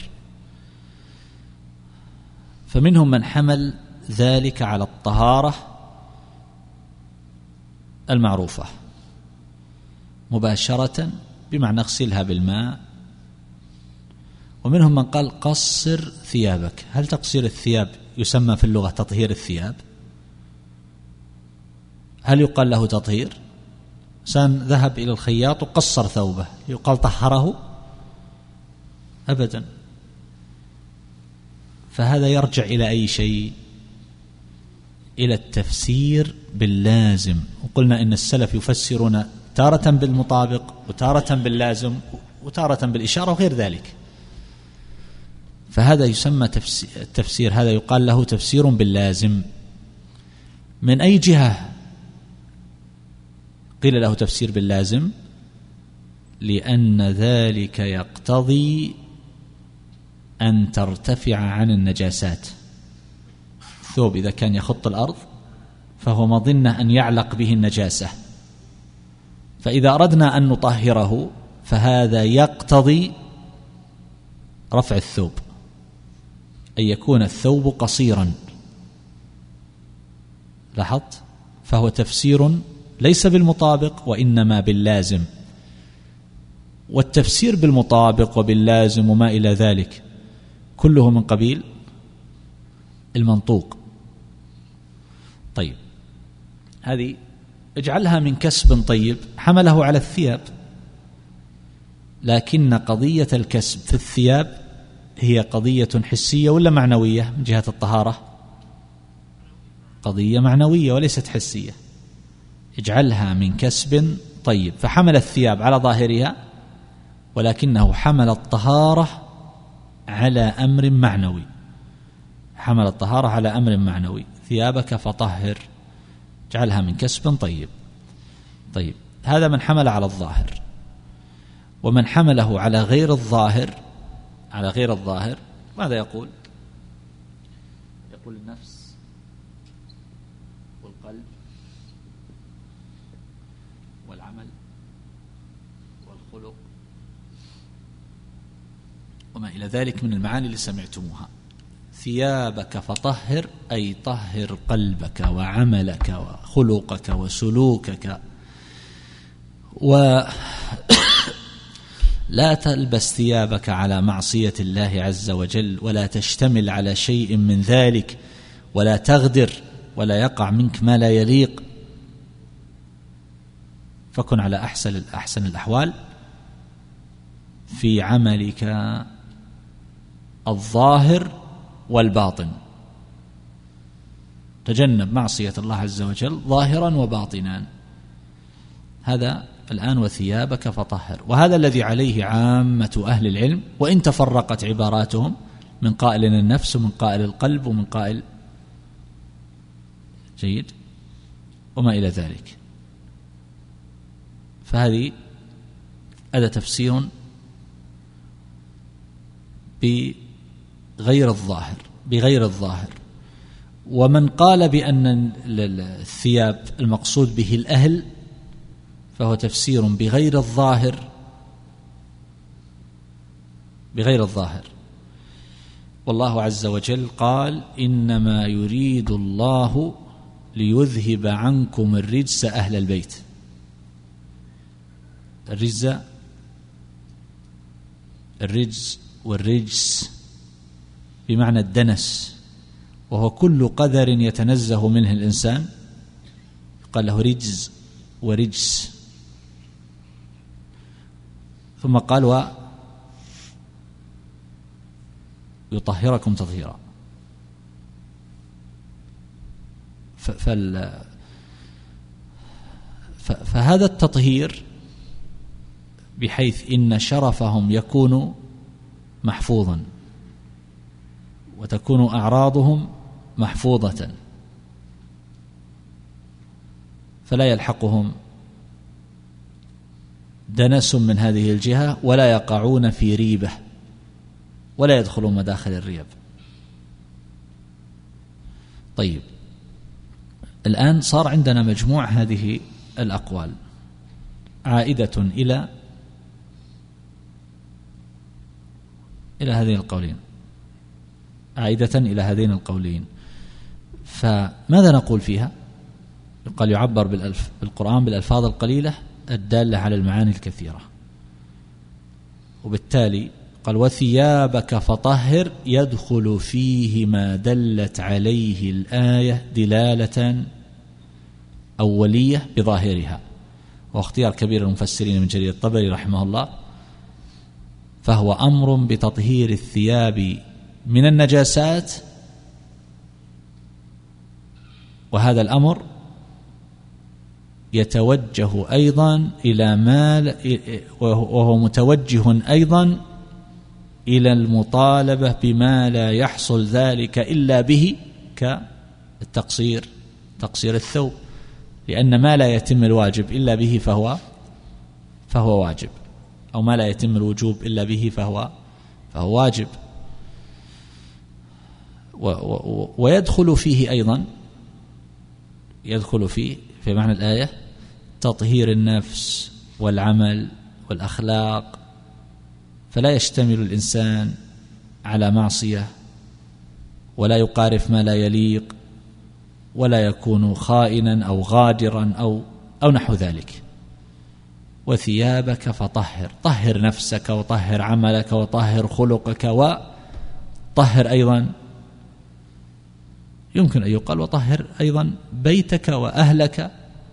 فمنهم من حمل ذلك على الطهارة المعروفة مباشرة، بمعنى اغسلها بالماء. ومنهم من قال قصر ثيابك. هل تقصير الثياب يسمى في اللغة تطهير الثياب؟ هل يقال له تطهير؟ إنسان ذهب إلى الخياط وقصر ثوبه، يقال طهره؟ أبدا. فهذا يرجع إلى أي شيء؟ إلى التفسير باللازم، وقلنا إن السلف يفسرون تارة بالمطابق وتارة باللازم وتارة بالإشارة وغير ذلك. فهذا يسمى التفسير، هذا يقال له تفسير باللازم. من أي جهة قيل له تفسير باللازم؟ لأن ذلك يقتضي أن ترتفع عن النجاسات. الثوب إذا كان يخط الأرض فهو مظنة أن يعلق به النجاسة، فإذا أردنا أن نطهره فهذا يقتضي رفع الثوب، أن يكون الثوب قصيرا. لاحظت؟ فهو تفسير ليس بالمطابق وإنما باللازم. والتفسير بالمطابق وباللازم وما إلى ذلك كله من قبيل المنطوق. طيب، هذه اجعلها من كسب طيب حمله على الثياب، لكن قضية الكسب في الثياب هي قضية حسية ولا معنوية من جهة الطهارة؟ قضية معنوية وليست حسية. اجعلها من كسب طيب، فحمل الثياب على ظاهرها ولكنه حمل الطهارة على أمر معنوي، حمل الطهارة على أمر معنوي. ثيابك فطهر، اجعلها من كسب طيب. طيب، هذا من حمل على الظاهر. ومن حمله على غير الظاهر، على غير الظاهر ماذا يقول؟ يقول النفس والقلب والعمل والخلق وما إلى ذلك من المعاني اللي سمعتموها. ثيابك فطهر أي طهر قلبك وعملك وخلقك وسلوكك، ولا تلبس ثيابك على معصية الله عز وجل، ولا تشتمل على شيء من ذلك، ولا تغدر، ولا يقع منك ما لا يليق. فكن على أحسن أحسن الأحوال في عملك الظاهر والباطن. تجنب معصية الله عز وجل ظاهرا وباطنا. هذا الآن وثيابك فطهر، وهذا الذي عليه عامة أهل العلم، وإن تفرقت عباراتهم من قائل النفس ومن قائل القلب ومن قائل جيد وما إلى ذلك. فهذه هذا تفسير بغير الظاهر بغير الظاهر. ومن قال بأن الثياب المقصود به الأهل فهو تفسير بغير الظاهر بغير الظاهر. والله عز وجل قال: إنما يريد الله ليذهب عنكم الرجس أهل البيت. الرجز الرجز والرجس بمعنى الدنس، وهو كل قدر يتنزه منه الإنسان قال له رجز ورجس. ثم قال: ويطهركم تطهيرا. فهذا التطهير بحيث إن شرفهم يكون محفوظا وتكون أعراضهم محفوظة، فلا يلحقهم دنس من هذه الجهة، ولا يقعون في ريبة، ولا يدخلون مداخل الريب. طيب، الآن صار عندنا مجموع هذه الأقوال عائدة إلى إلى هذين القولين عائدة إلى هذين القولين. فماذا نقول فيها؟ قال: يعبر بالألف بالقرآن بالألفاظ القليلة الدالة على المعاني الكثيرة. وبالتالي قال: وثيابك فطهر، يدخل فيه ما دلت عليه الآية دلالة أولية بظاهرها، واختيار كبير المفسرين من جرير الطبري رحمه الله. فهو أمر بتطهير الثياب من النجاسات وهذا الأمر يتوجه أيضا إلى ما وهو متوجه أيضا إلى المطالبة بما لا يحصل ذلك إلا به كالتقصير تقصير الثوب، لأن ما لا يتم الواجب إلا به فهو فهو واجب، أو ما لا يتم الوجوب إلا به فهو فهو واجب. ويدخل فيه أيضا يدخل فيه في معنى الآية تطهير النفس والعمل والأخلاق، فلا يشتمل الإنسان على معصية ولا يقارف ما لا يليق ولا يكون خائنا أو غادرا أو أو نحو ذلك. وثيابك فطهر، طهر نفسك وطهر عملك وطهر خلقك، وطهر أيضا يمكن أن يقال وطهر أيضا بيتك وأهلك،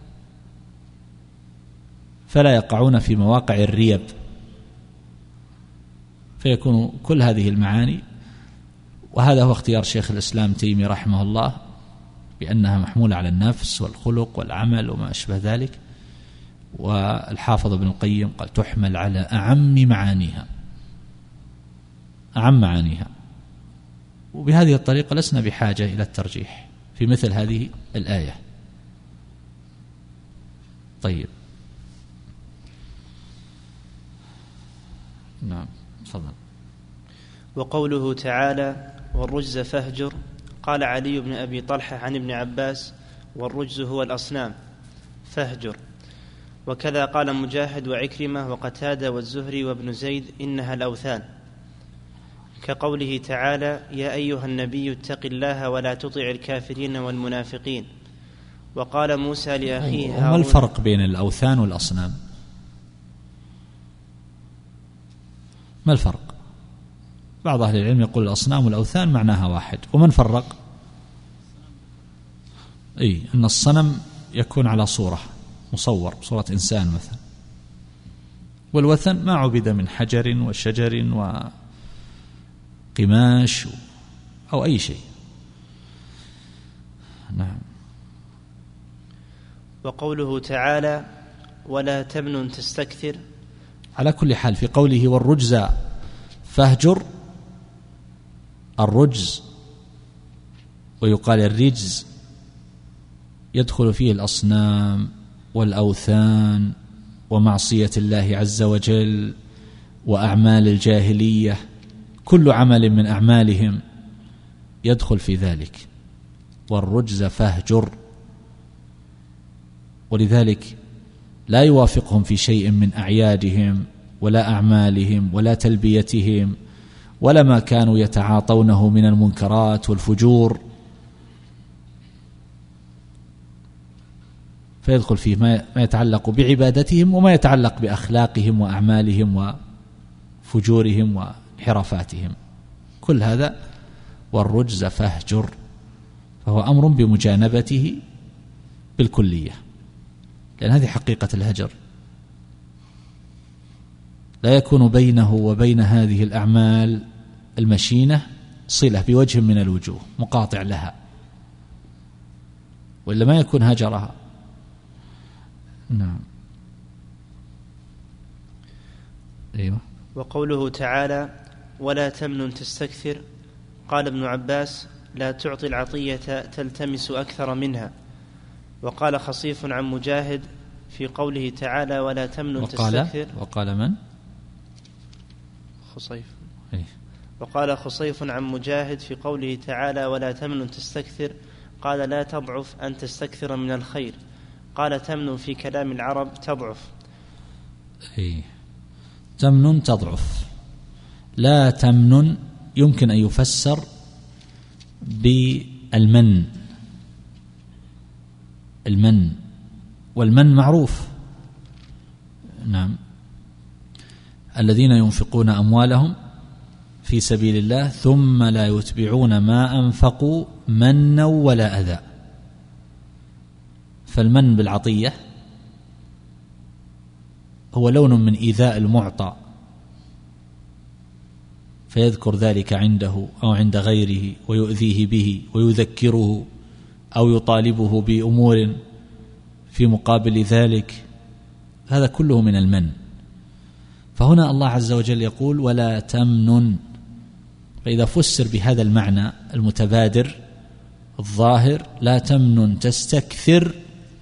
فلا يقعون في مواقع الريب، فيكون كل هذه المعاني. وهذا هو اختيار شيخ الإسلام تيمي رحمه الله، بأنها محمولة على النفس والخلق والعمل وما أشبه ذلك. والحافظ ابن القيم قال تحمل على أعم معانيها أعم معانيها وبهذه الطريقة لسنا بحاجة إلى الترجيح في مثل هذه الآية. طيب، نعم، تفضل. وقوله تعالى والرجز فاهجر، قال علي بن أبي طلحة عن ابن عباس والرجز هو الأصنام فاهجر. وكذا قال مجاهد وعكرمة وقتادة والزهري وابن زيد إنها الأوثان، كقوله تعالى يا أيها النبي اتق الله ولا تطع الكافرين والمنافقين. وقال موسى لأخيه هارون. ما الفرق بين الأوثان والأصنام؟ ما الفرق؟ بعض أهل العلم يقول الأصنام والأوثان معناها واحد، ومن فرق؟ أي أن الصنم يكون على صورة مصور، صورة إنسان مثلا، والوثن ما عبد من حجر وشجر وقماش أو أي شيء. نعم. وقوله تعالى ولا تمنن تستكثر، على كل حال في قوله والرجز فاهجر، الرجز ويقال الرجز يدخل فيه الأصنام والأوثان ومعصية الله عز وجل وأعمال الجاهلية، كل عمل من أعمالهم يدخل في ذلك. والرجز فاهجر، ولذلك لا يوافقهم في شيء من أعيادهم ولا أعمالهم ولا تلبيتهم ولا ما كانوا يتعاطونه من المنكرات والفجور، فيدخل فيه ما يتعلق بعبادتهم وما يتعلق بأخلاقهم وأعمالهم وفجورهم وانحرافاتهم، كل هذا والرجز فاهجر، فهو أمر بمجانبته بالكلية، لأن هذه حقيقة الهجر، لا يكون بينه وبين هذه الأعمال المشينة صلة بوجه من الوجوه، مقاطع لها، وإلا ما يكون هجرها. نعم. أيوة. وقوله تعالى ولا تمنن تستكثر، قال ابن عباس لا تعطي العطية تلتمس أكثر منها. وقال خصيف عن مجاهد في قوله تعالى ولا تمنن وقال تستكثر، وقال من؟ خصيف. أيه. وقال خصيف عن مجاهد في قوله تعالى ولا تمنن تستكثر، قال لا تضعف أن تستكثر من الخير، قال تمنن في كلام العرب تضعف. أيه. تمنن تضعف، لا تمنن يمكن أن يفسر بالمن، المن، والمن معروف. نعم. الذين ينفقون أموالهم في سبيل الله ثم لا يتبعون ما أنفقوا منا ولا أذى، فالمن بالعطية هو لون من إيذاء المعطى، فيذكر ذلك عنده أو عند غيره ويؤذيه به ويذكره أو يطالبه بأمور في مقابل ذلك، هذا كله من المن. فهنا الله عز وجل يقول ولا تمنن، فإذا فسر بهذا المعنى المتبادر الظاهر لا تمنن تستكثر،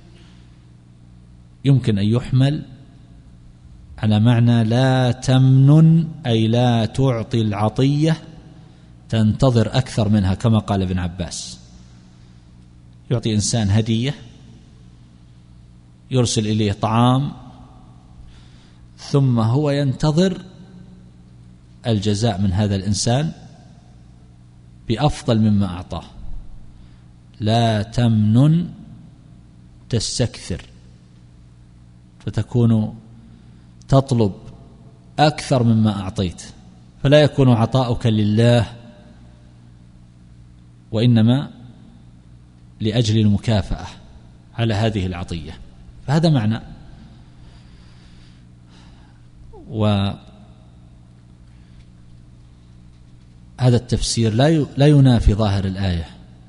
يمكن أن يحمل على معنى لا تمنن أي لا تعطي العطية تنتظر أكثر منها، كما قال ابن عباس. يعطي إنسان هدية، يرسل إليه طعام، ثم هو ينتظر الجزاء من هذا الإنسان بأفضل مما أعطاه. لا تمنن تستكثر، فتكون تطلب أكثر مما أعطيت، فلا يكون عطاؤك لله وإنما لأجل المكافأة على هذه العطية. فهذا معنى. وهذا التفسير لا لا ينافي ظاهر الآية،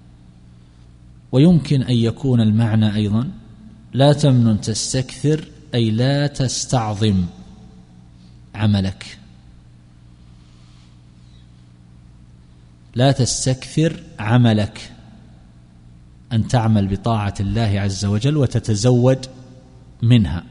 ويمكن أن يكون المعنى أيضا لا تمنن تستكثر أي لا تستعظم عملك، لا تستكثر عملك، أن تعمل بطاعة الله عز وجل وتتزود منها.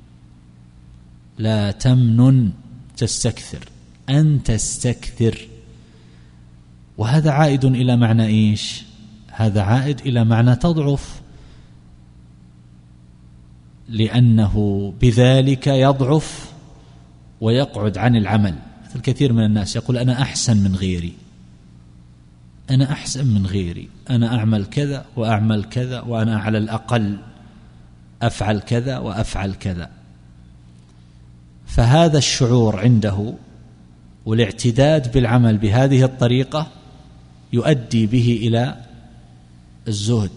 لا تمنن تستكثر، أن تستكثر. وهذا عائد إلى معنى إيش؟ هذا عائد إلى معنى تضعف، لأنه بذلك يضعف ويقعد عن العمل. الكثير من الناس يقول أنا أحسن من غيري، أنا أحسن من غيري، أنا أعمل كذا وأعمل كذا، وأنا على الأقل أفعل كذا وأفعل كذا. فهذا الشعور عنده والاعتداد بالعمل بهذه الطريقة يؤدي به إلى الزهد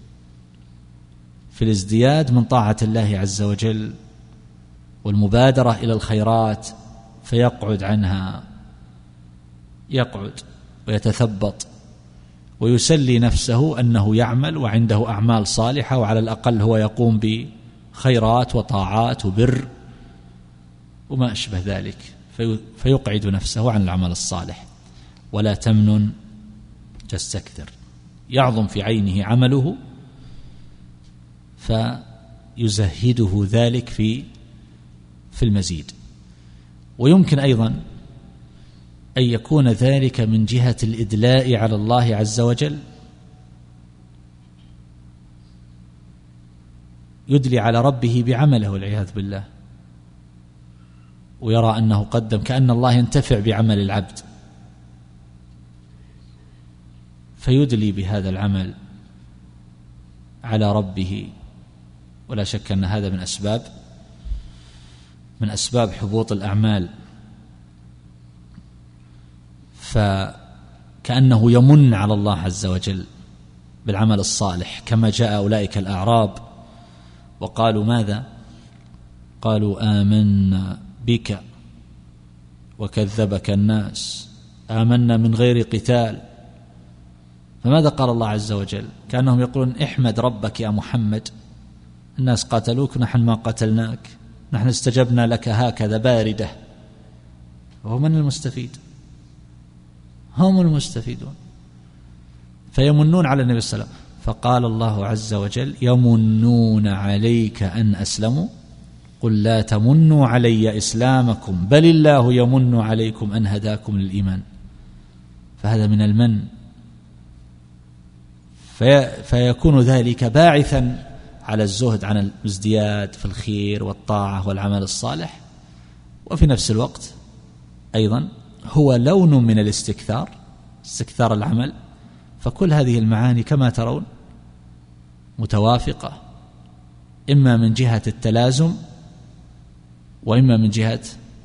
في الازدياد من طاعة الله عز وجل والمبادرة إلى الخيرات، فيقعد عنها، يقعد ويتثبط ويسلي نفسه أنه يعمل وعنده أعمال صالحة، وعلى الأقل هو يقوم بخيرات وطاعات وبر وما أشبه ذلك، فيقعد نفسه عن العمل الصالح. ولا تمنن تستكثر، يعظم في عينه عمله فيزهده ذلك في في المزيد. ويمكن أيضا أن يكون ذلك من جهة الإدلاء على الله عز وجل، يدلي على ربه بعمله والعياذ بالله، ويرى أنه قدم، كأن الله ينتفع بعمل العبد، فيدلي بهذا العمل على ربه. ولا شك أن هذا من أسباب من أسباب حبوط الأعمال، فكأنه يمن على الله عز وجل بالعمل الصالح، كما جاء أولئك الأعراب وقالوا ماذا؟ قالوا آمنا بك وكذبك الناس، آمنا من غير قتال. فماذا قال الله عز وجل؟ كأنهم يقولون احمد ربك يا محمد، الناس قاتلوك نحن ما قتلناك، نحن استجبنا لك هكذا باردة. وهو من المستفيد؟ هم المستفيدون. فيمنون على النبي صلى الله عليه وسلم، فقال الله عز وجل يمنون عليك أن أسلموا قل لا تمنوا علي إسلامكم بل الله يمن عليكم أن هداكم للإيمان. فهذا من المن، في فيكون ذلك باعثا على الزهد عن الازدياد في الخير والطاعة والعمل الصالح، وفي نفس الوقت أيضا هو لون من الاستكثار، استكثار العمل. فكل هذه المعاني كما ترون متوافقة، إما من جهة التلازم وإما من جهة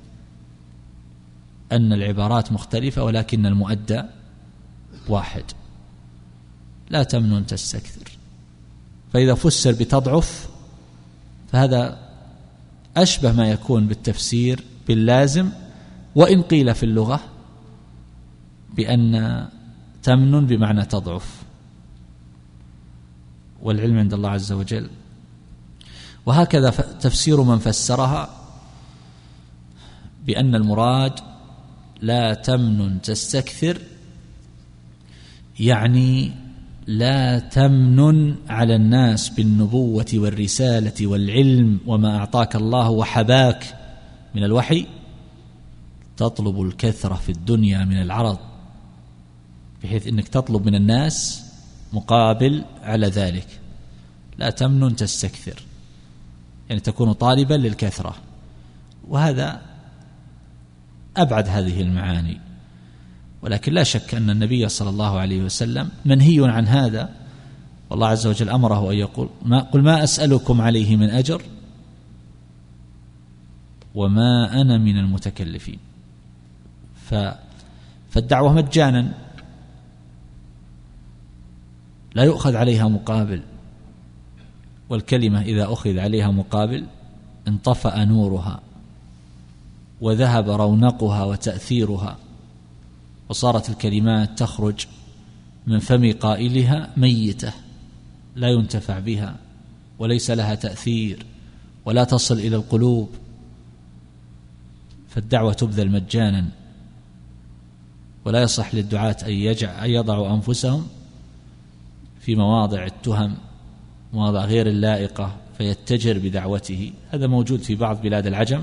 أن العبارات مختلفة ولكن المؤدى واحد. لا تمنن تستكثر، فإذا فسر بتضعف فهذا أشبه ما يكون بالتفسير باللازم، وإن قيل في اللغة بأن تمنن بمعنى تضعف. والعلم عند الله عز وجل. وهكذا تفسير من فسرها بأن المراد لا تمنن تستكثر، يعني لا تمنن على الناس بالنبوة والرسالة والعلم وما أعطاك الله وحباك من الوحي، تطلب الكثرة في الدنيا من العرض، بحيث أنك تطلب من الناس مقابل على ذلك. لا تمنن تستكثر، يعني تكون طالبا للكثرة، وهذا أبعد هذه المعاني. ولكن لا شك أن النبي صلى الله عليه وسلم منهي عن هذا، والله عز وجل أمره أن يقول ما قل ما أسألكم عليه من أجر وما أنا من المتكلفين. فالدعوة مجانا لا يؤخذ عليها مقابل، والكلمة إذا أخذ عليها مقابل انطفأ نورها وذهب رونقها وتأثيرها، وصارت الكلمات تخرج من فم قائلها ميتة لا ينتفع بها وليس لها تأثير ولا تصل إلى القلوب. فالدعوة تبذل مجانا، ولا يصح للدعاة أن يضعوا أنفسهم في مواضع التهم، مواضع غير اللائقة، فيتجر بدعوته. هذا موجود في بعض بلاد العجم،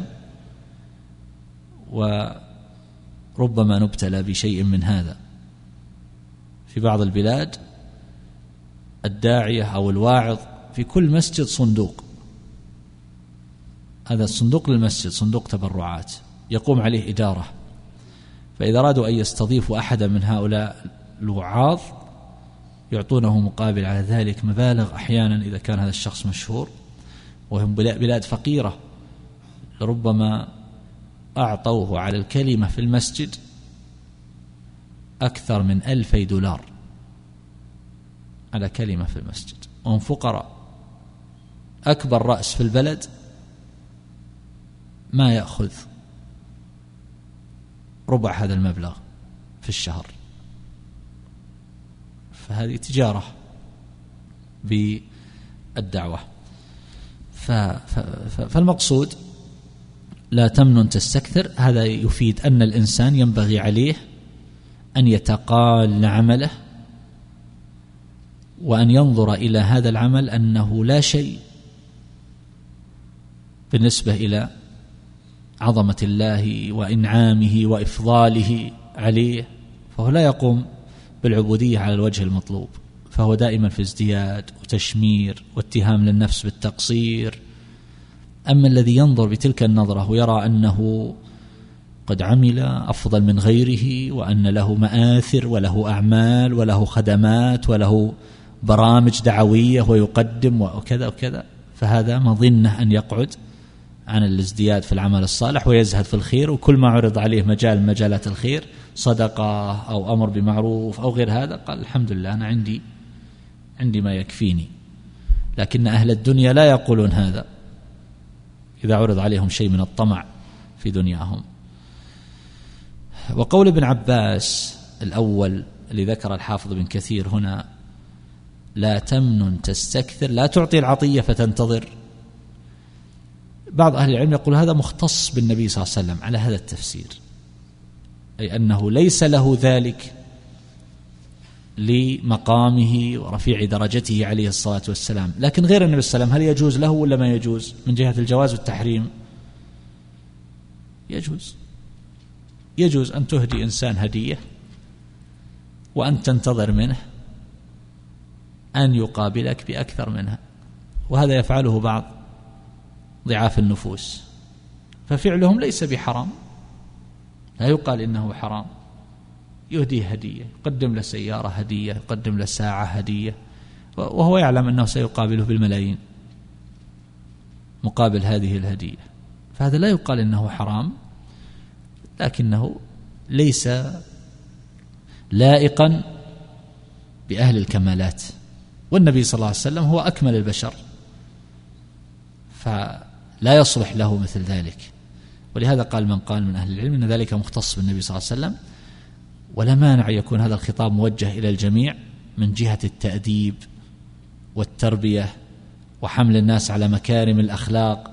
وربما نبتلى بشيء من هذا. في بعض البلاد الداعية أو الواعظ في كل مسجد صندوق، هذا الصندوق للمسجد صندوق تبرعات يقوم عليه إدارة، فإذا أرادوا أن يستضيفوا أحدا من هؤلاء الوعاظ يعطونه مقابل على ذلك مبالغ، أحيانا إذا كان هذا الشخص مشهور، وهم بلاد فقيرة ربما أعطوه على الكلمة في المسجد أكثر من ألفي دولار على كلمة في المسجد، وهم فقراء. أكبر رأس في البلد ما يأخذ ربع هذا المبلغ في الشهر. فهذه تجارة بالدعوة. فالمقصود لا تمنن تستكثر، هذا يفيد أن الإنسان ينبغي عليه أن يتقال عمله، وأن ينظر إلى هذا العمل أنه لا شيء بالنسبة إلى عظمة الله وإنعامه وإفضاله عليه، فهو لا يقوم بالعبودية على الوجه المطلوب، فهو دائما في ازدياد وتشمير واتهام للنفس بالتقصير. أما الذي ينظر بتلك النظرة ويرى أنه قد عمل أفضل من غيره، وأن له مآثر وله أعمال وله خدمات وله برامج دعوية ويقدم وكذا وكذا، فهذا مظنة أن يقعد عن الازدياد في العمل الصالح ويزهد في الخير، وكل ما عرض عليه مجال مجالات الخير، صدقة أو أمر بمعروف أو غير هذا، قال الحمد لله أنا عندي عندي ما يكفيني. لكن أهل الدنيا لا يقولون هذا إذا عرض عليهم شيء من الطمع في دنياهم. وقول ابن عباس الأول اللي ذكر الحافظ بن كثير هنا، لا تمنن تستكثر، لا تعطي العطية فتنتظر، بعض أهل العلم يقول هذا مختص بالنبي صلى الله عليه وسلم على هذا التفسير، أي أنه ليس له ذلك لمقامه ورفيع درجته عليه الصلاة والسلام. لكن غير النبي صلى الله عليه وسلم هل يجوز له ولا ما يجوز؟ من جهة الجواز والتحريم يجوز. يجوز أن تهدي إنسان هدية وأن تنتظر منه أن يقابلك بأكثر منها، وهذا يفعله بعض ضعاف النفوس، ففعلهم ليس بحرام، لا يقال إنه حرام. يهديه هدية، يقدم له سيارة هدية، يقدم له ساعة هدية، وهو يعلم أنه سيقابله بالملايين مقابل هذه الهدية، فهذا لا يقال إنه حرام، لكنه ليس لائقا بأهل الكمالات، والنبي صلى الله عليه وسلم هو أكمل البشر، فلا يصلح له مثل ذلك. ولهذا قال من قال من أهل العلم أن ذلك مختص بالنبي صلى الله عليه وسلم، ولا مانع يكون هذا الخطاب موجه إلى الجميع من جهة التأديب والتربية وحمل الناس على مكارم الأخلاق،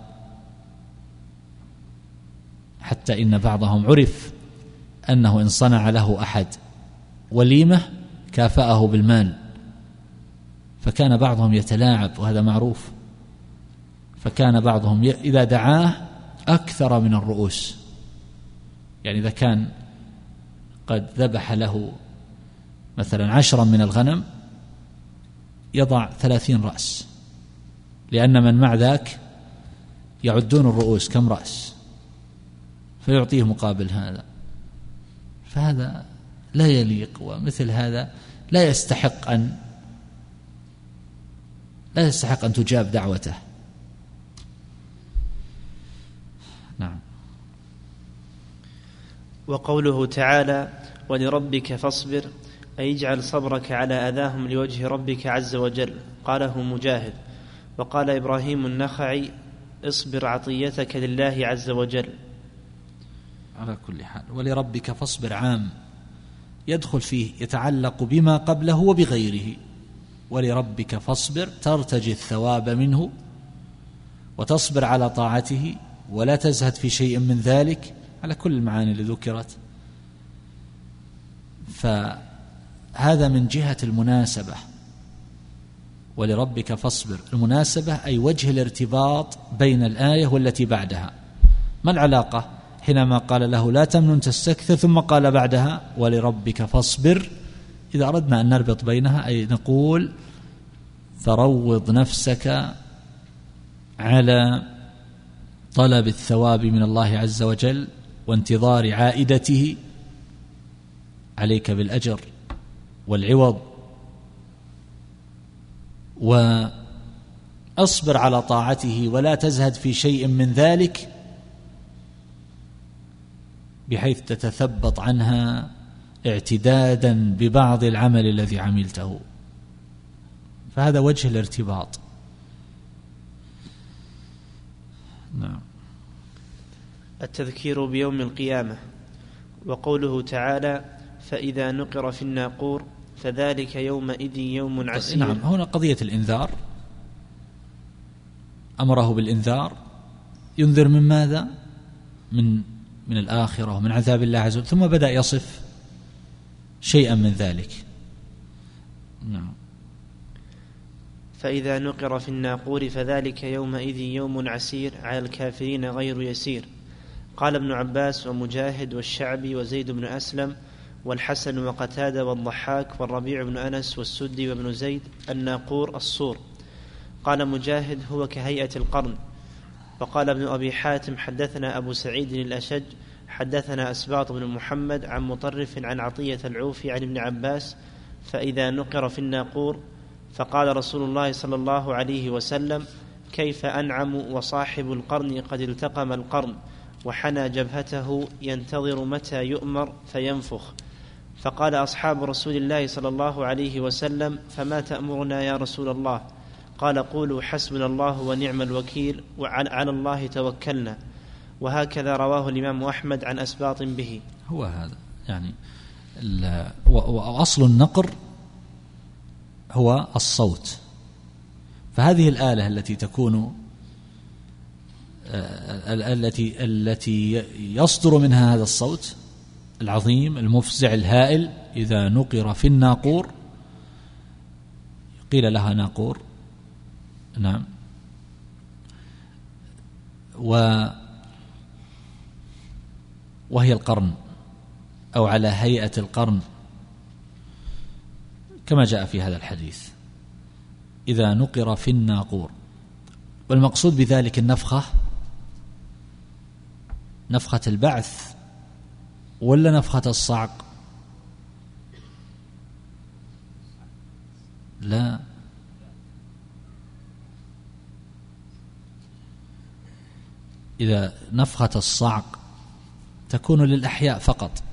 حتى إن بعضهم عرف أنه إن صنع له أحد وليمة كافأه بالمال، فكان بعضهم يتلاعب، وهذا معروف، فكان بعضهم إذا دعاه أكثر من الرؤوس، يعني إذا كان قد ذبح له مثلا عشرا من الغنم يضع ثلاثين رأس، لأن من مع ذاك يعدون الرؤوس كم رأس فيعطيه مقابل هذا، فهذا لا يليق، ومثل هذا لا يستحق أن لا يستحق أن تجاب دعوته. نعم. وقوله تعالى ولربك فاصبر، أي اجعل صبرك على أذاهم لوجه ربك عز وجل، قاله مجاهد. وقال إبراهيم النخعي اصبر عطيتك لله عز وجل. على كل حال ولربك فاصبر عام يدخل فيه، يتعلق بما قبله وبغيره. ولربك فاصبر ترتجي الثواب منه وتصبر على طاعته ولا تزهد في شيء من ذلك، على كل المعاني اللي ذكرت. فهذا من جهة المناسبة، ولربك فاصبر، المناسبة أي وجه الارتباط بين الآية والتي بعدها. ما العلاقة حينما قال له لا تمنن تستكثر ثم قال بعدها ولربك فاصبر؟ إذا أردنا أن نربط بينها أي نقول فروض نفسك على طلب الثواب من الله عز وجل وانتظار عائدته عليك بالأجر والعوض، وأصبر على طاعته ولا تزهد في شيء من ذلك بحيث تتثبط عنها اعتدادا ببعض العمل الذي عملته. فهذا وجه الارتباط. نعم. التذكير بيوم القيامة. وقوله تعالى فإذا نقر في الناقور فذلك يومئذ يوم عسير. نعم، هنا قضية الإنذار، أمره بالإنذار، ينذر من ماذا؟ من من الآخرة ومن عذاب الله عز وجل، ثم بدأ يصف شيئا من ذلك. نعم. فإذا نقر في الناقور فذلك يومئذ يوم عسير على الكافرين غير يسير. قال ابن عباس ومجاهد والشعبي وزيد بن أسلم والحسن وقتادة والضحاك والربيع بن أنس والسدي وابن زيد الناقور الصور. قال مجاهد هو كهيئة القرن. وقال ابن أبي حاتم حدثنا أبو سعيد الأشج حدثنا أسباط بن محمد عن مطرف عن عطية العوفي عن ابن عباس فإذا نقر في الناقور فقال رسول الله صلى الله عليه وسلم كيف أنعم وصاحب القرن قد التقم القرن وحنى جبهته ينتظر متى يؤمر فينفخ. فقال أصحاب رسول الله صلى الله عليه وسلم فما تأمرنا يا رسول الله؟ قال قولوا حسبنا الله ونعم الوكيل وعلى الله توكلنا. وهكذا رواه الإمام أحمد عن أسباط به. هو هذا يعني وأصل النقر هو الصوت. فهذه الآلة التي تكون التي التي يصدر منها هذا الصوت العظيم المفزع الهائل إذا نقر في الناقور، قيل لها ناقور. نعم. و وهي القرن أو على هيئة القرن كما جاء في هذا الحديث إذا نقر في الناقور. والمقصود بذلك النفخة، نفخة البعث ولا نفخة الصعق؟ لا، إذا نفخة الصعق تكون للأحياء فقط،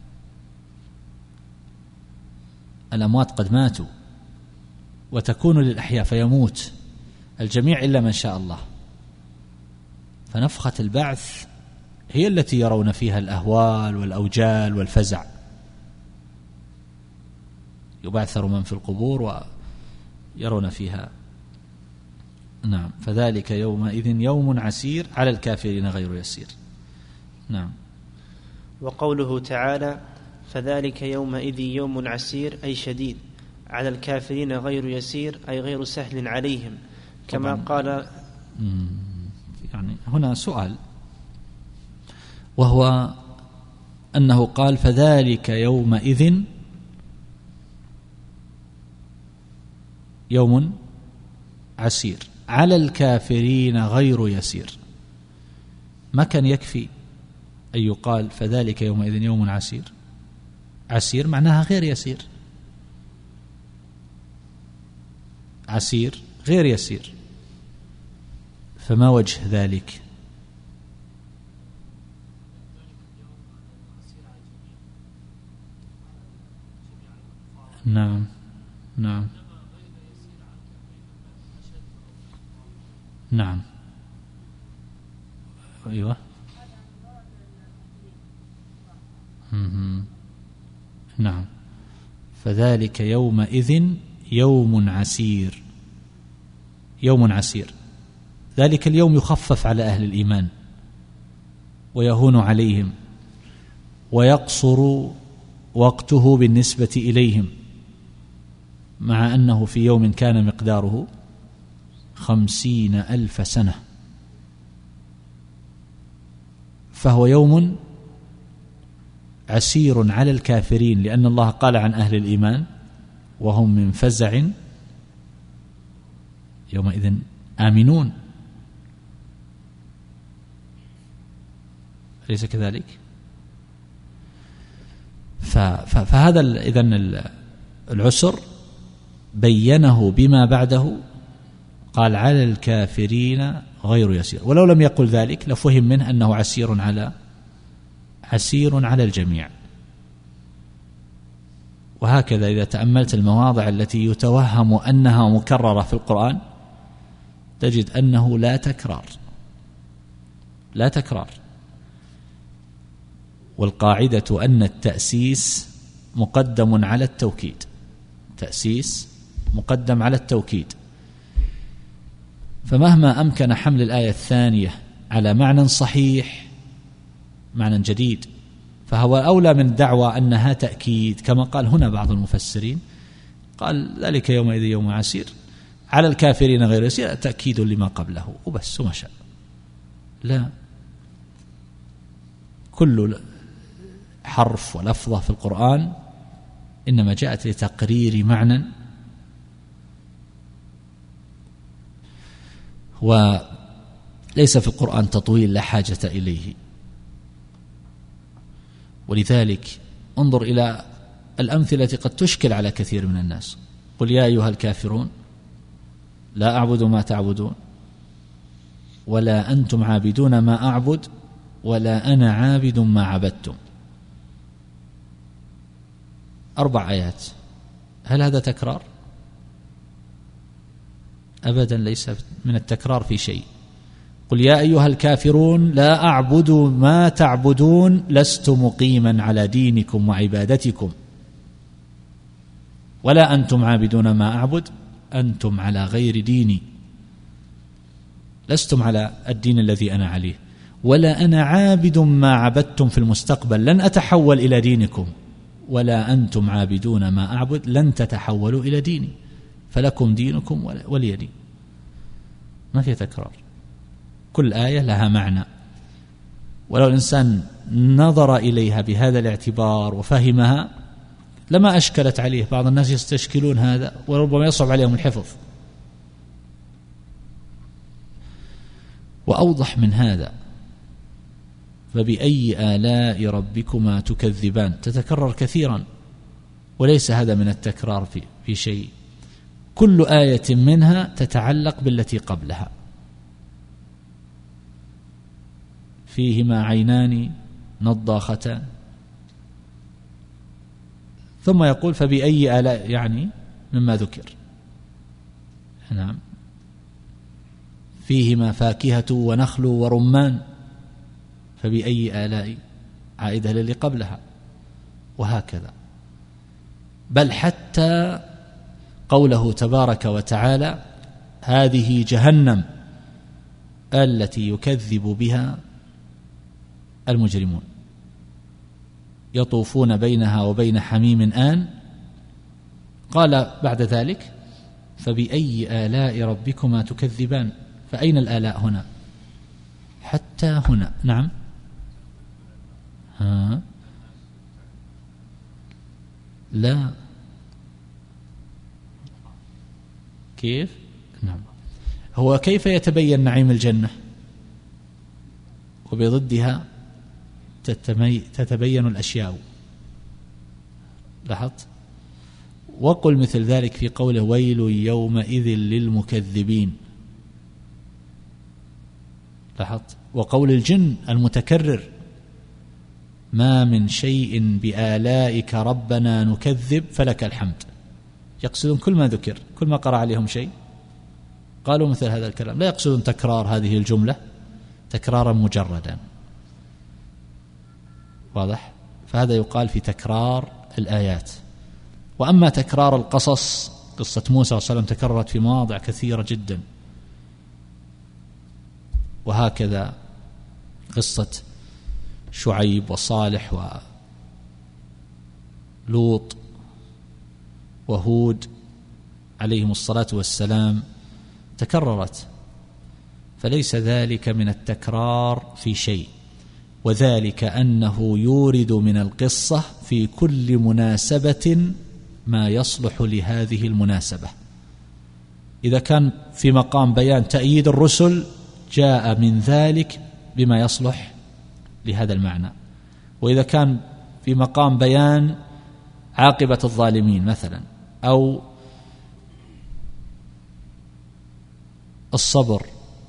الأموات قد ماتوا، وتكون للأحياء فيموت الجميع إلا من شاء الله. فنفخة البعث هي التي يرون فيها الأهوال والأوجال والفزع، يبعثر من في القبور ويرون فيها نعم. فذلك يومئذ يوم عسير على الكافرين غير يسير. نعم. وقوله تعالى فذلك يومئذ يوم عسير أي شديد، على الكافرين غير يسير أي غير سهل عليهم، كما قال. يعني هنا سؤال، وهو أنه قال فذلك يومئذ يوم عسير على الكافرين غير يسير. ما كان يكفي أن يقال فذلك يومئذ يوم عسير؟ عسير معناها غير يسير، عسير غير يسير، فما وجه ذلك؟ نعم نعم نعم أيوة. نعم. فذلك يومئذ يوم عسير، يوم عسير، ذلك اليوم يخفف على أهل الإيمان ويهون عليهم ويقصر وقته بالنسبة إليهم، مع أنه في يوم كان مقداره خمسين ألف سنة، فهو يوم عسير على الكافرين، لأن الله قال عن أهل الإيمان وهم من فزع يومئذ آمنون، أليس كذلك؟ فهذا إذن العسر بينه بما بعده، قال على الكافرين غير يسير، ولو لم يقل ذلك لفهم منه أنه عسير على عسير على الجميع. وهكذا إذا تأملت المواضع التي يتوهم أنها مكررة في القرآن تجد أنه لا تكرار، لا تكرار. والقاعدة أن التأسيس مقدم على التوكيد، تأسيس مقدم على التوكيد، فمهما أمكن حمل الآية الثانية على معنى صحيح، معنى جديد، فهو أولى من دعوى أنها تأكيد، كما قال هنا بعض المفسرين، قال ذلك يومئذ يوم عسير على الكافرين غير يسير، تأكيد لما قبله وبس وما شاء. لا، كل حرف ولفظة في القرآن إنما جاءت لتقرير معنى، وليس في القرآن تطويل لا حاجة إليه. ولذلك انظر إلى الأمثلة قد تشكل على كثير من الناس. قل يا أيها الكافرون لا أعبد ما تعبدون ولا أنتم عابدون ما أعبد ولا أنا عابد ما عبدتم. أربع آيات، هل هذا تكرار؟ أبدا، ليس من التكرار في شيء. قل يا أيها الكافرون لا أعبد ما تعبدون لست مقيما على دينكم وعبادتكم ولا أنتم عابدون ما أعبد أنتم على غير ديني، لستم على الدين الذي أنا عليه، ولا أنا عابد ما عبدتم في المستقبل، لن أتحول إلى دينكم، ولا أنتم عابدون ما أعبد لن تتحولوا إلى ديني، فلكم دينكم ولي دين. ما في تكرار، كل آية لها معنى، ولو الإنسان نظر إليها بهذا الاعتبار وفهمها لما أشكلت عليه. بعض الناس يستشكلون هذا وربما يصعب عليهم الحفظ. وأوضح من هذا، فبأي آلاء ربكما تكذبان، تتكرر كثيرا، وليس هذا من التكرار في, في شيء. كل آية منها تتعلق بالتي قبلها. فيهما عينان نضاختان، ثم يقول فبأي آلاء، يعني مما ذكر. نعم. فيهما فاكهة ونخل ورمان، فبأي آلاء عائدة للي قبلها، وهكذا. بل حتى قوله تبارك وتعالى هذه جهنم التي يكذب بها المجرمون يطوفون بينها وبين حميم آن. قال بعد ذلك فبأي آلاء ربكما تكذبان. فأين الآلاء هنا؟ حتى هنا. نعم. ها لا كيف؟ نعم. هو كيف يتبين نعيم الجنة؟ وبضدها تتبين الأشياء. لاحظت؟ وقل مثل ذلك في قوله ويل يومئذ للمكذبين. لاحظت؟ وقول الجن المتكرر ما من شيء بآلائك ربنا نكذب فلك الحمد. يقصدون كل ما ذكر، كل ما قرأ عليهم شيء قالوا مثل هذا الكلام، لا يقصدون تكرار هذه الجملة تكرارا مجردا. واضح؟ فهذا يقال في تكرار الآيات. وأما تكرار القصص، قصة موسى صلى الله عليه وسلم تكررت في مواضع كثيرة جدا، وهكذا قصة شعيب وصالح ولوط وهود عليهم الصلاة والسلام تكررت، فليس ذلك من التكرار في شيء، وذلك أنه يورد من القصة في كل مناسبة ما يصلح لهذه المناسبة. إذا كان في مقام بيان تأييد الرسل جاء من ذلك بما يصلح لهذا المعنى، وإذا كان في مقام بيان عاقبة الظالمين مثلا أو الصبر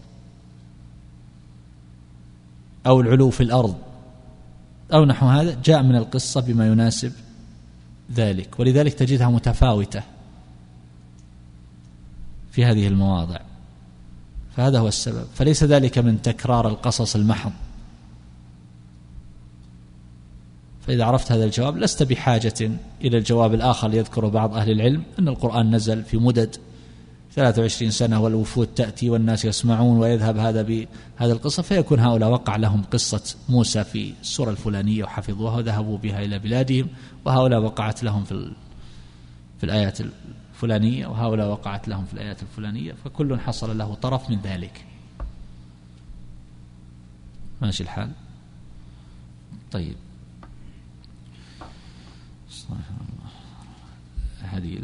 أو العلو في الأرض أو نحو هذا جاء من القصة بما يناسب ذلك، ولذلك تجدها متفاوتة في هذه المواضع. فهذا هو السبب، فليس ذلك من تكرار القصص المحض. فإذا عرفت هذا الجواب لست بحاجة إلى الجواب الآخر ليذكر بعض أهل العلم أن القرآن نزل في مدد ثلاثة وعشرين سنة والوفود تأتي والناس يسمعون ويذهب هذا بهذا القصة، فيكون هؤلاء وقع لهم قصة موسى في السورة الفلانية وحفظوها وذهبوا بها إلى بلادهم، وهؤلاء وقعت لهم في في الآيات الفلانية، وهؤلاء وقعت لهم في الآيات الفلانية، فكل حصل له طرف من ذلك. ماشي الحال؟ طيب. هذه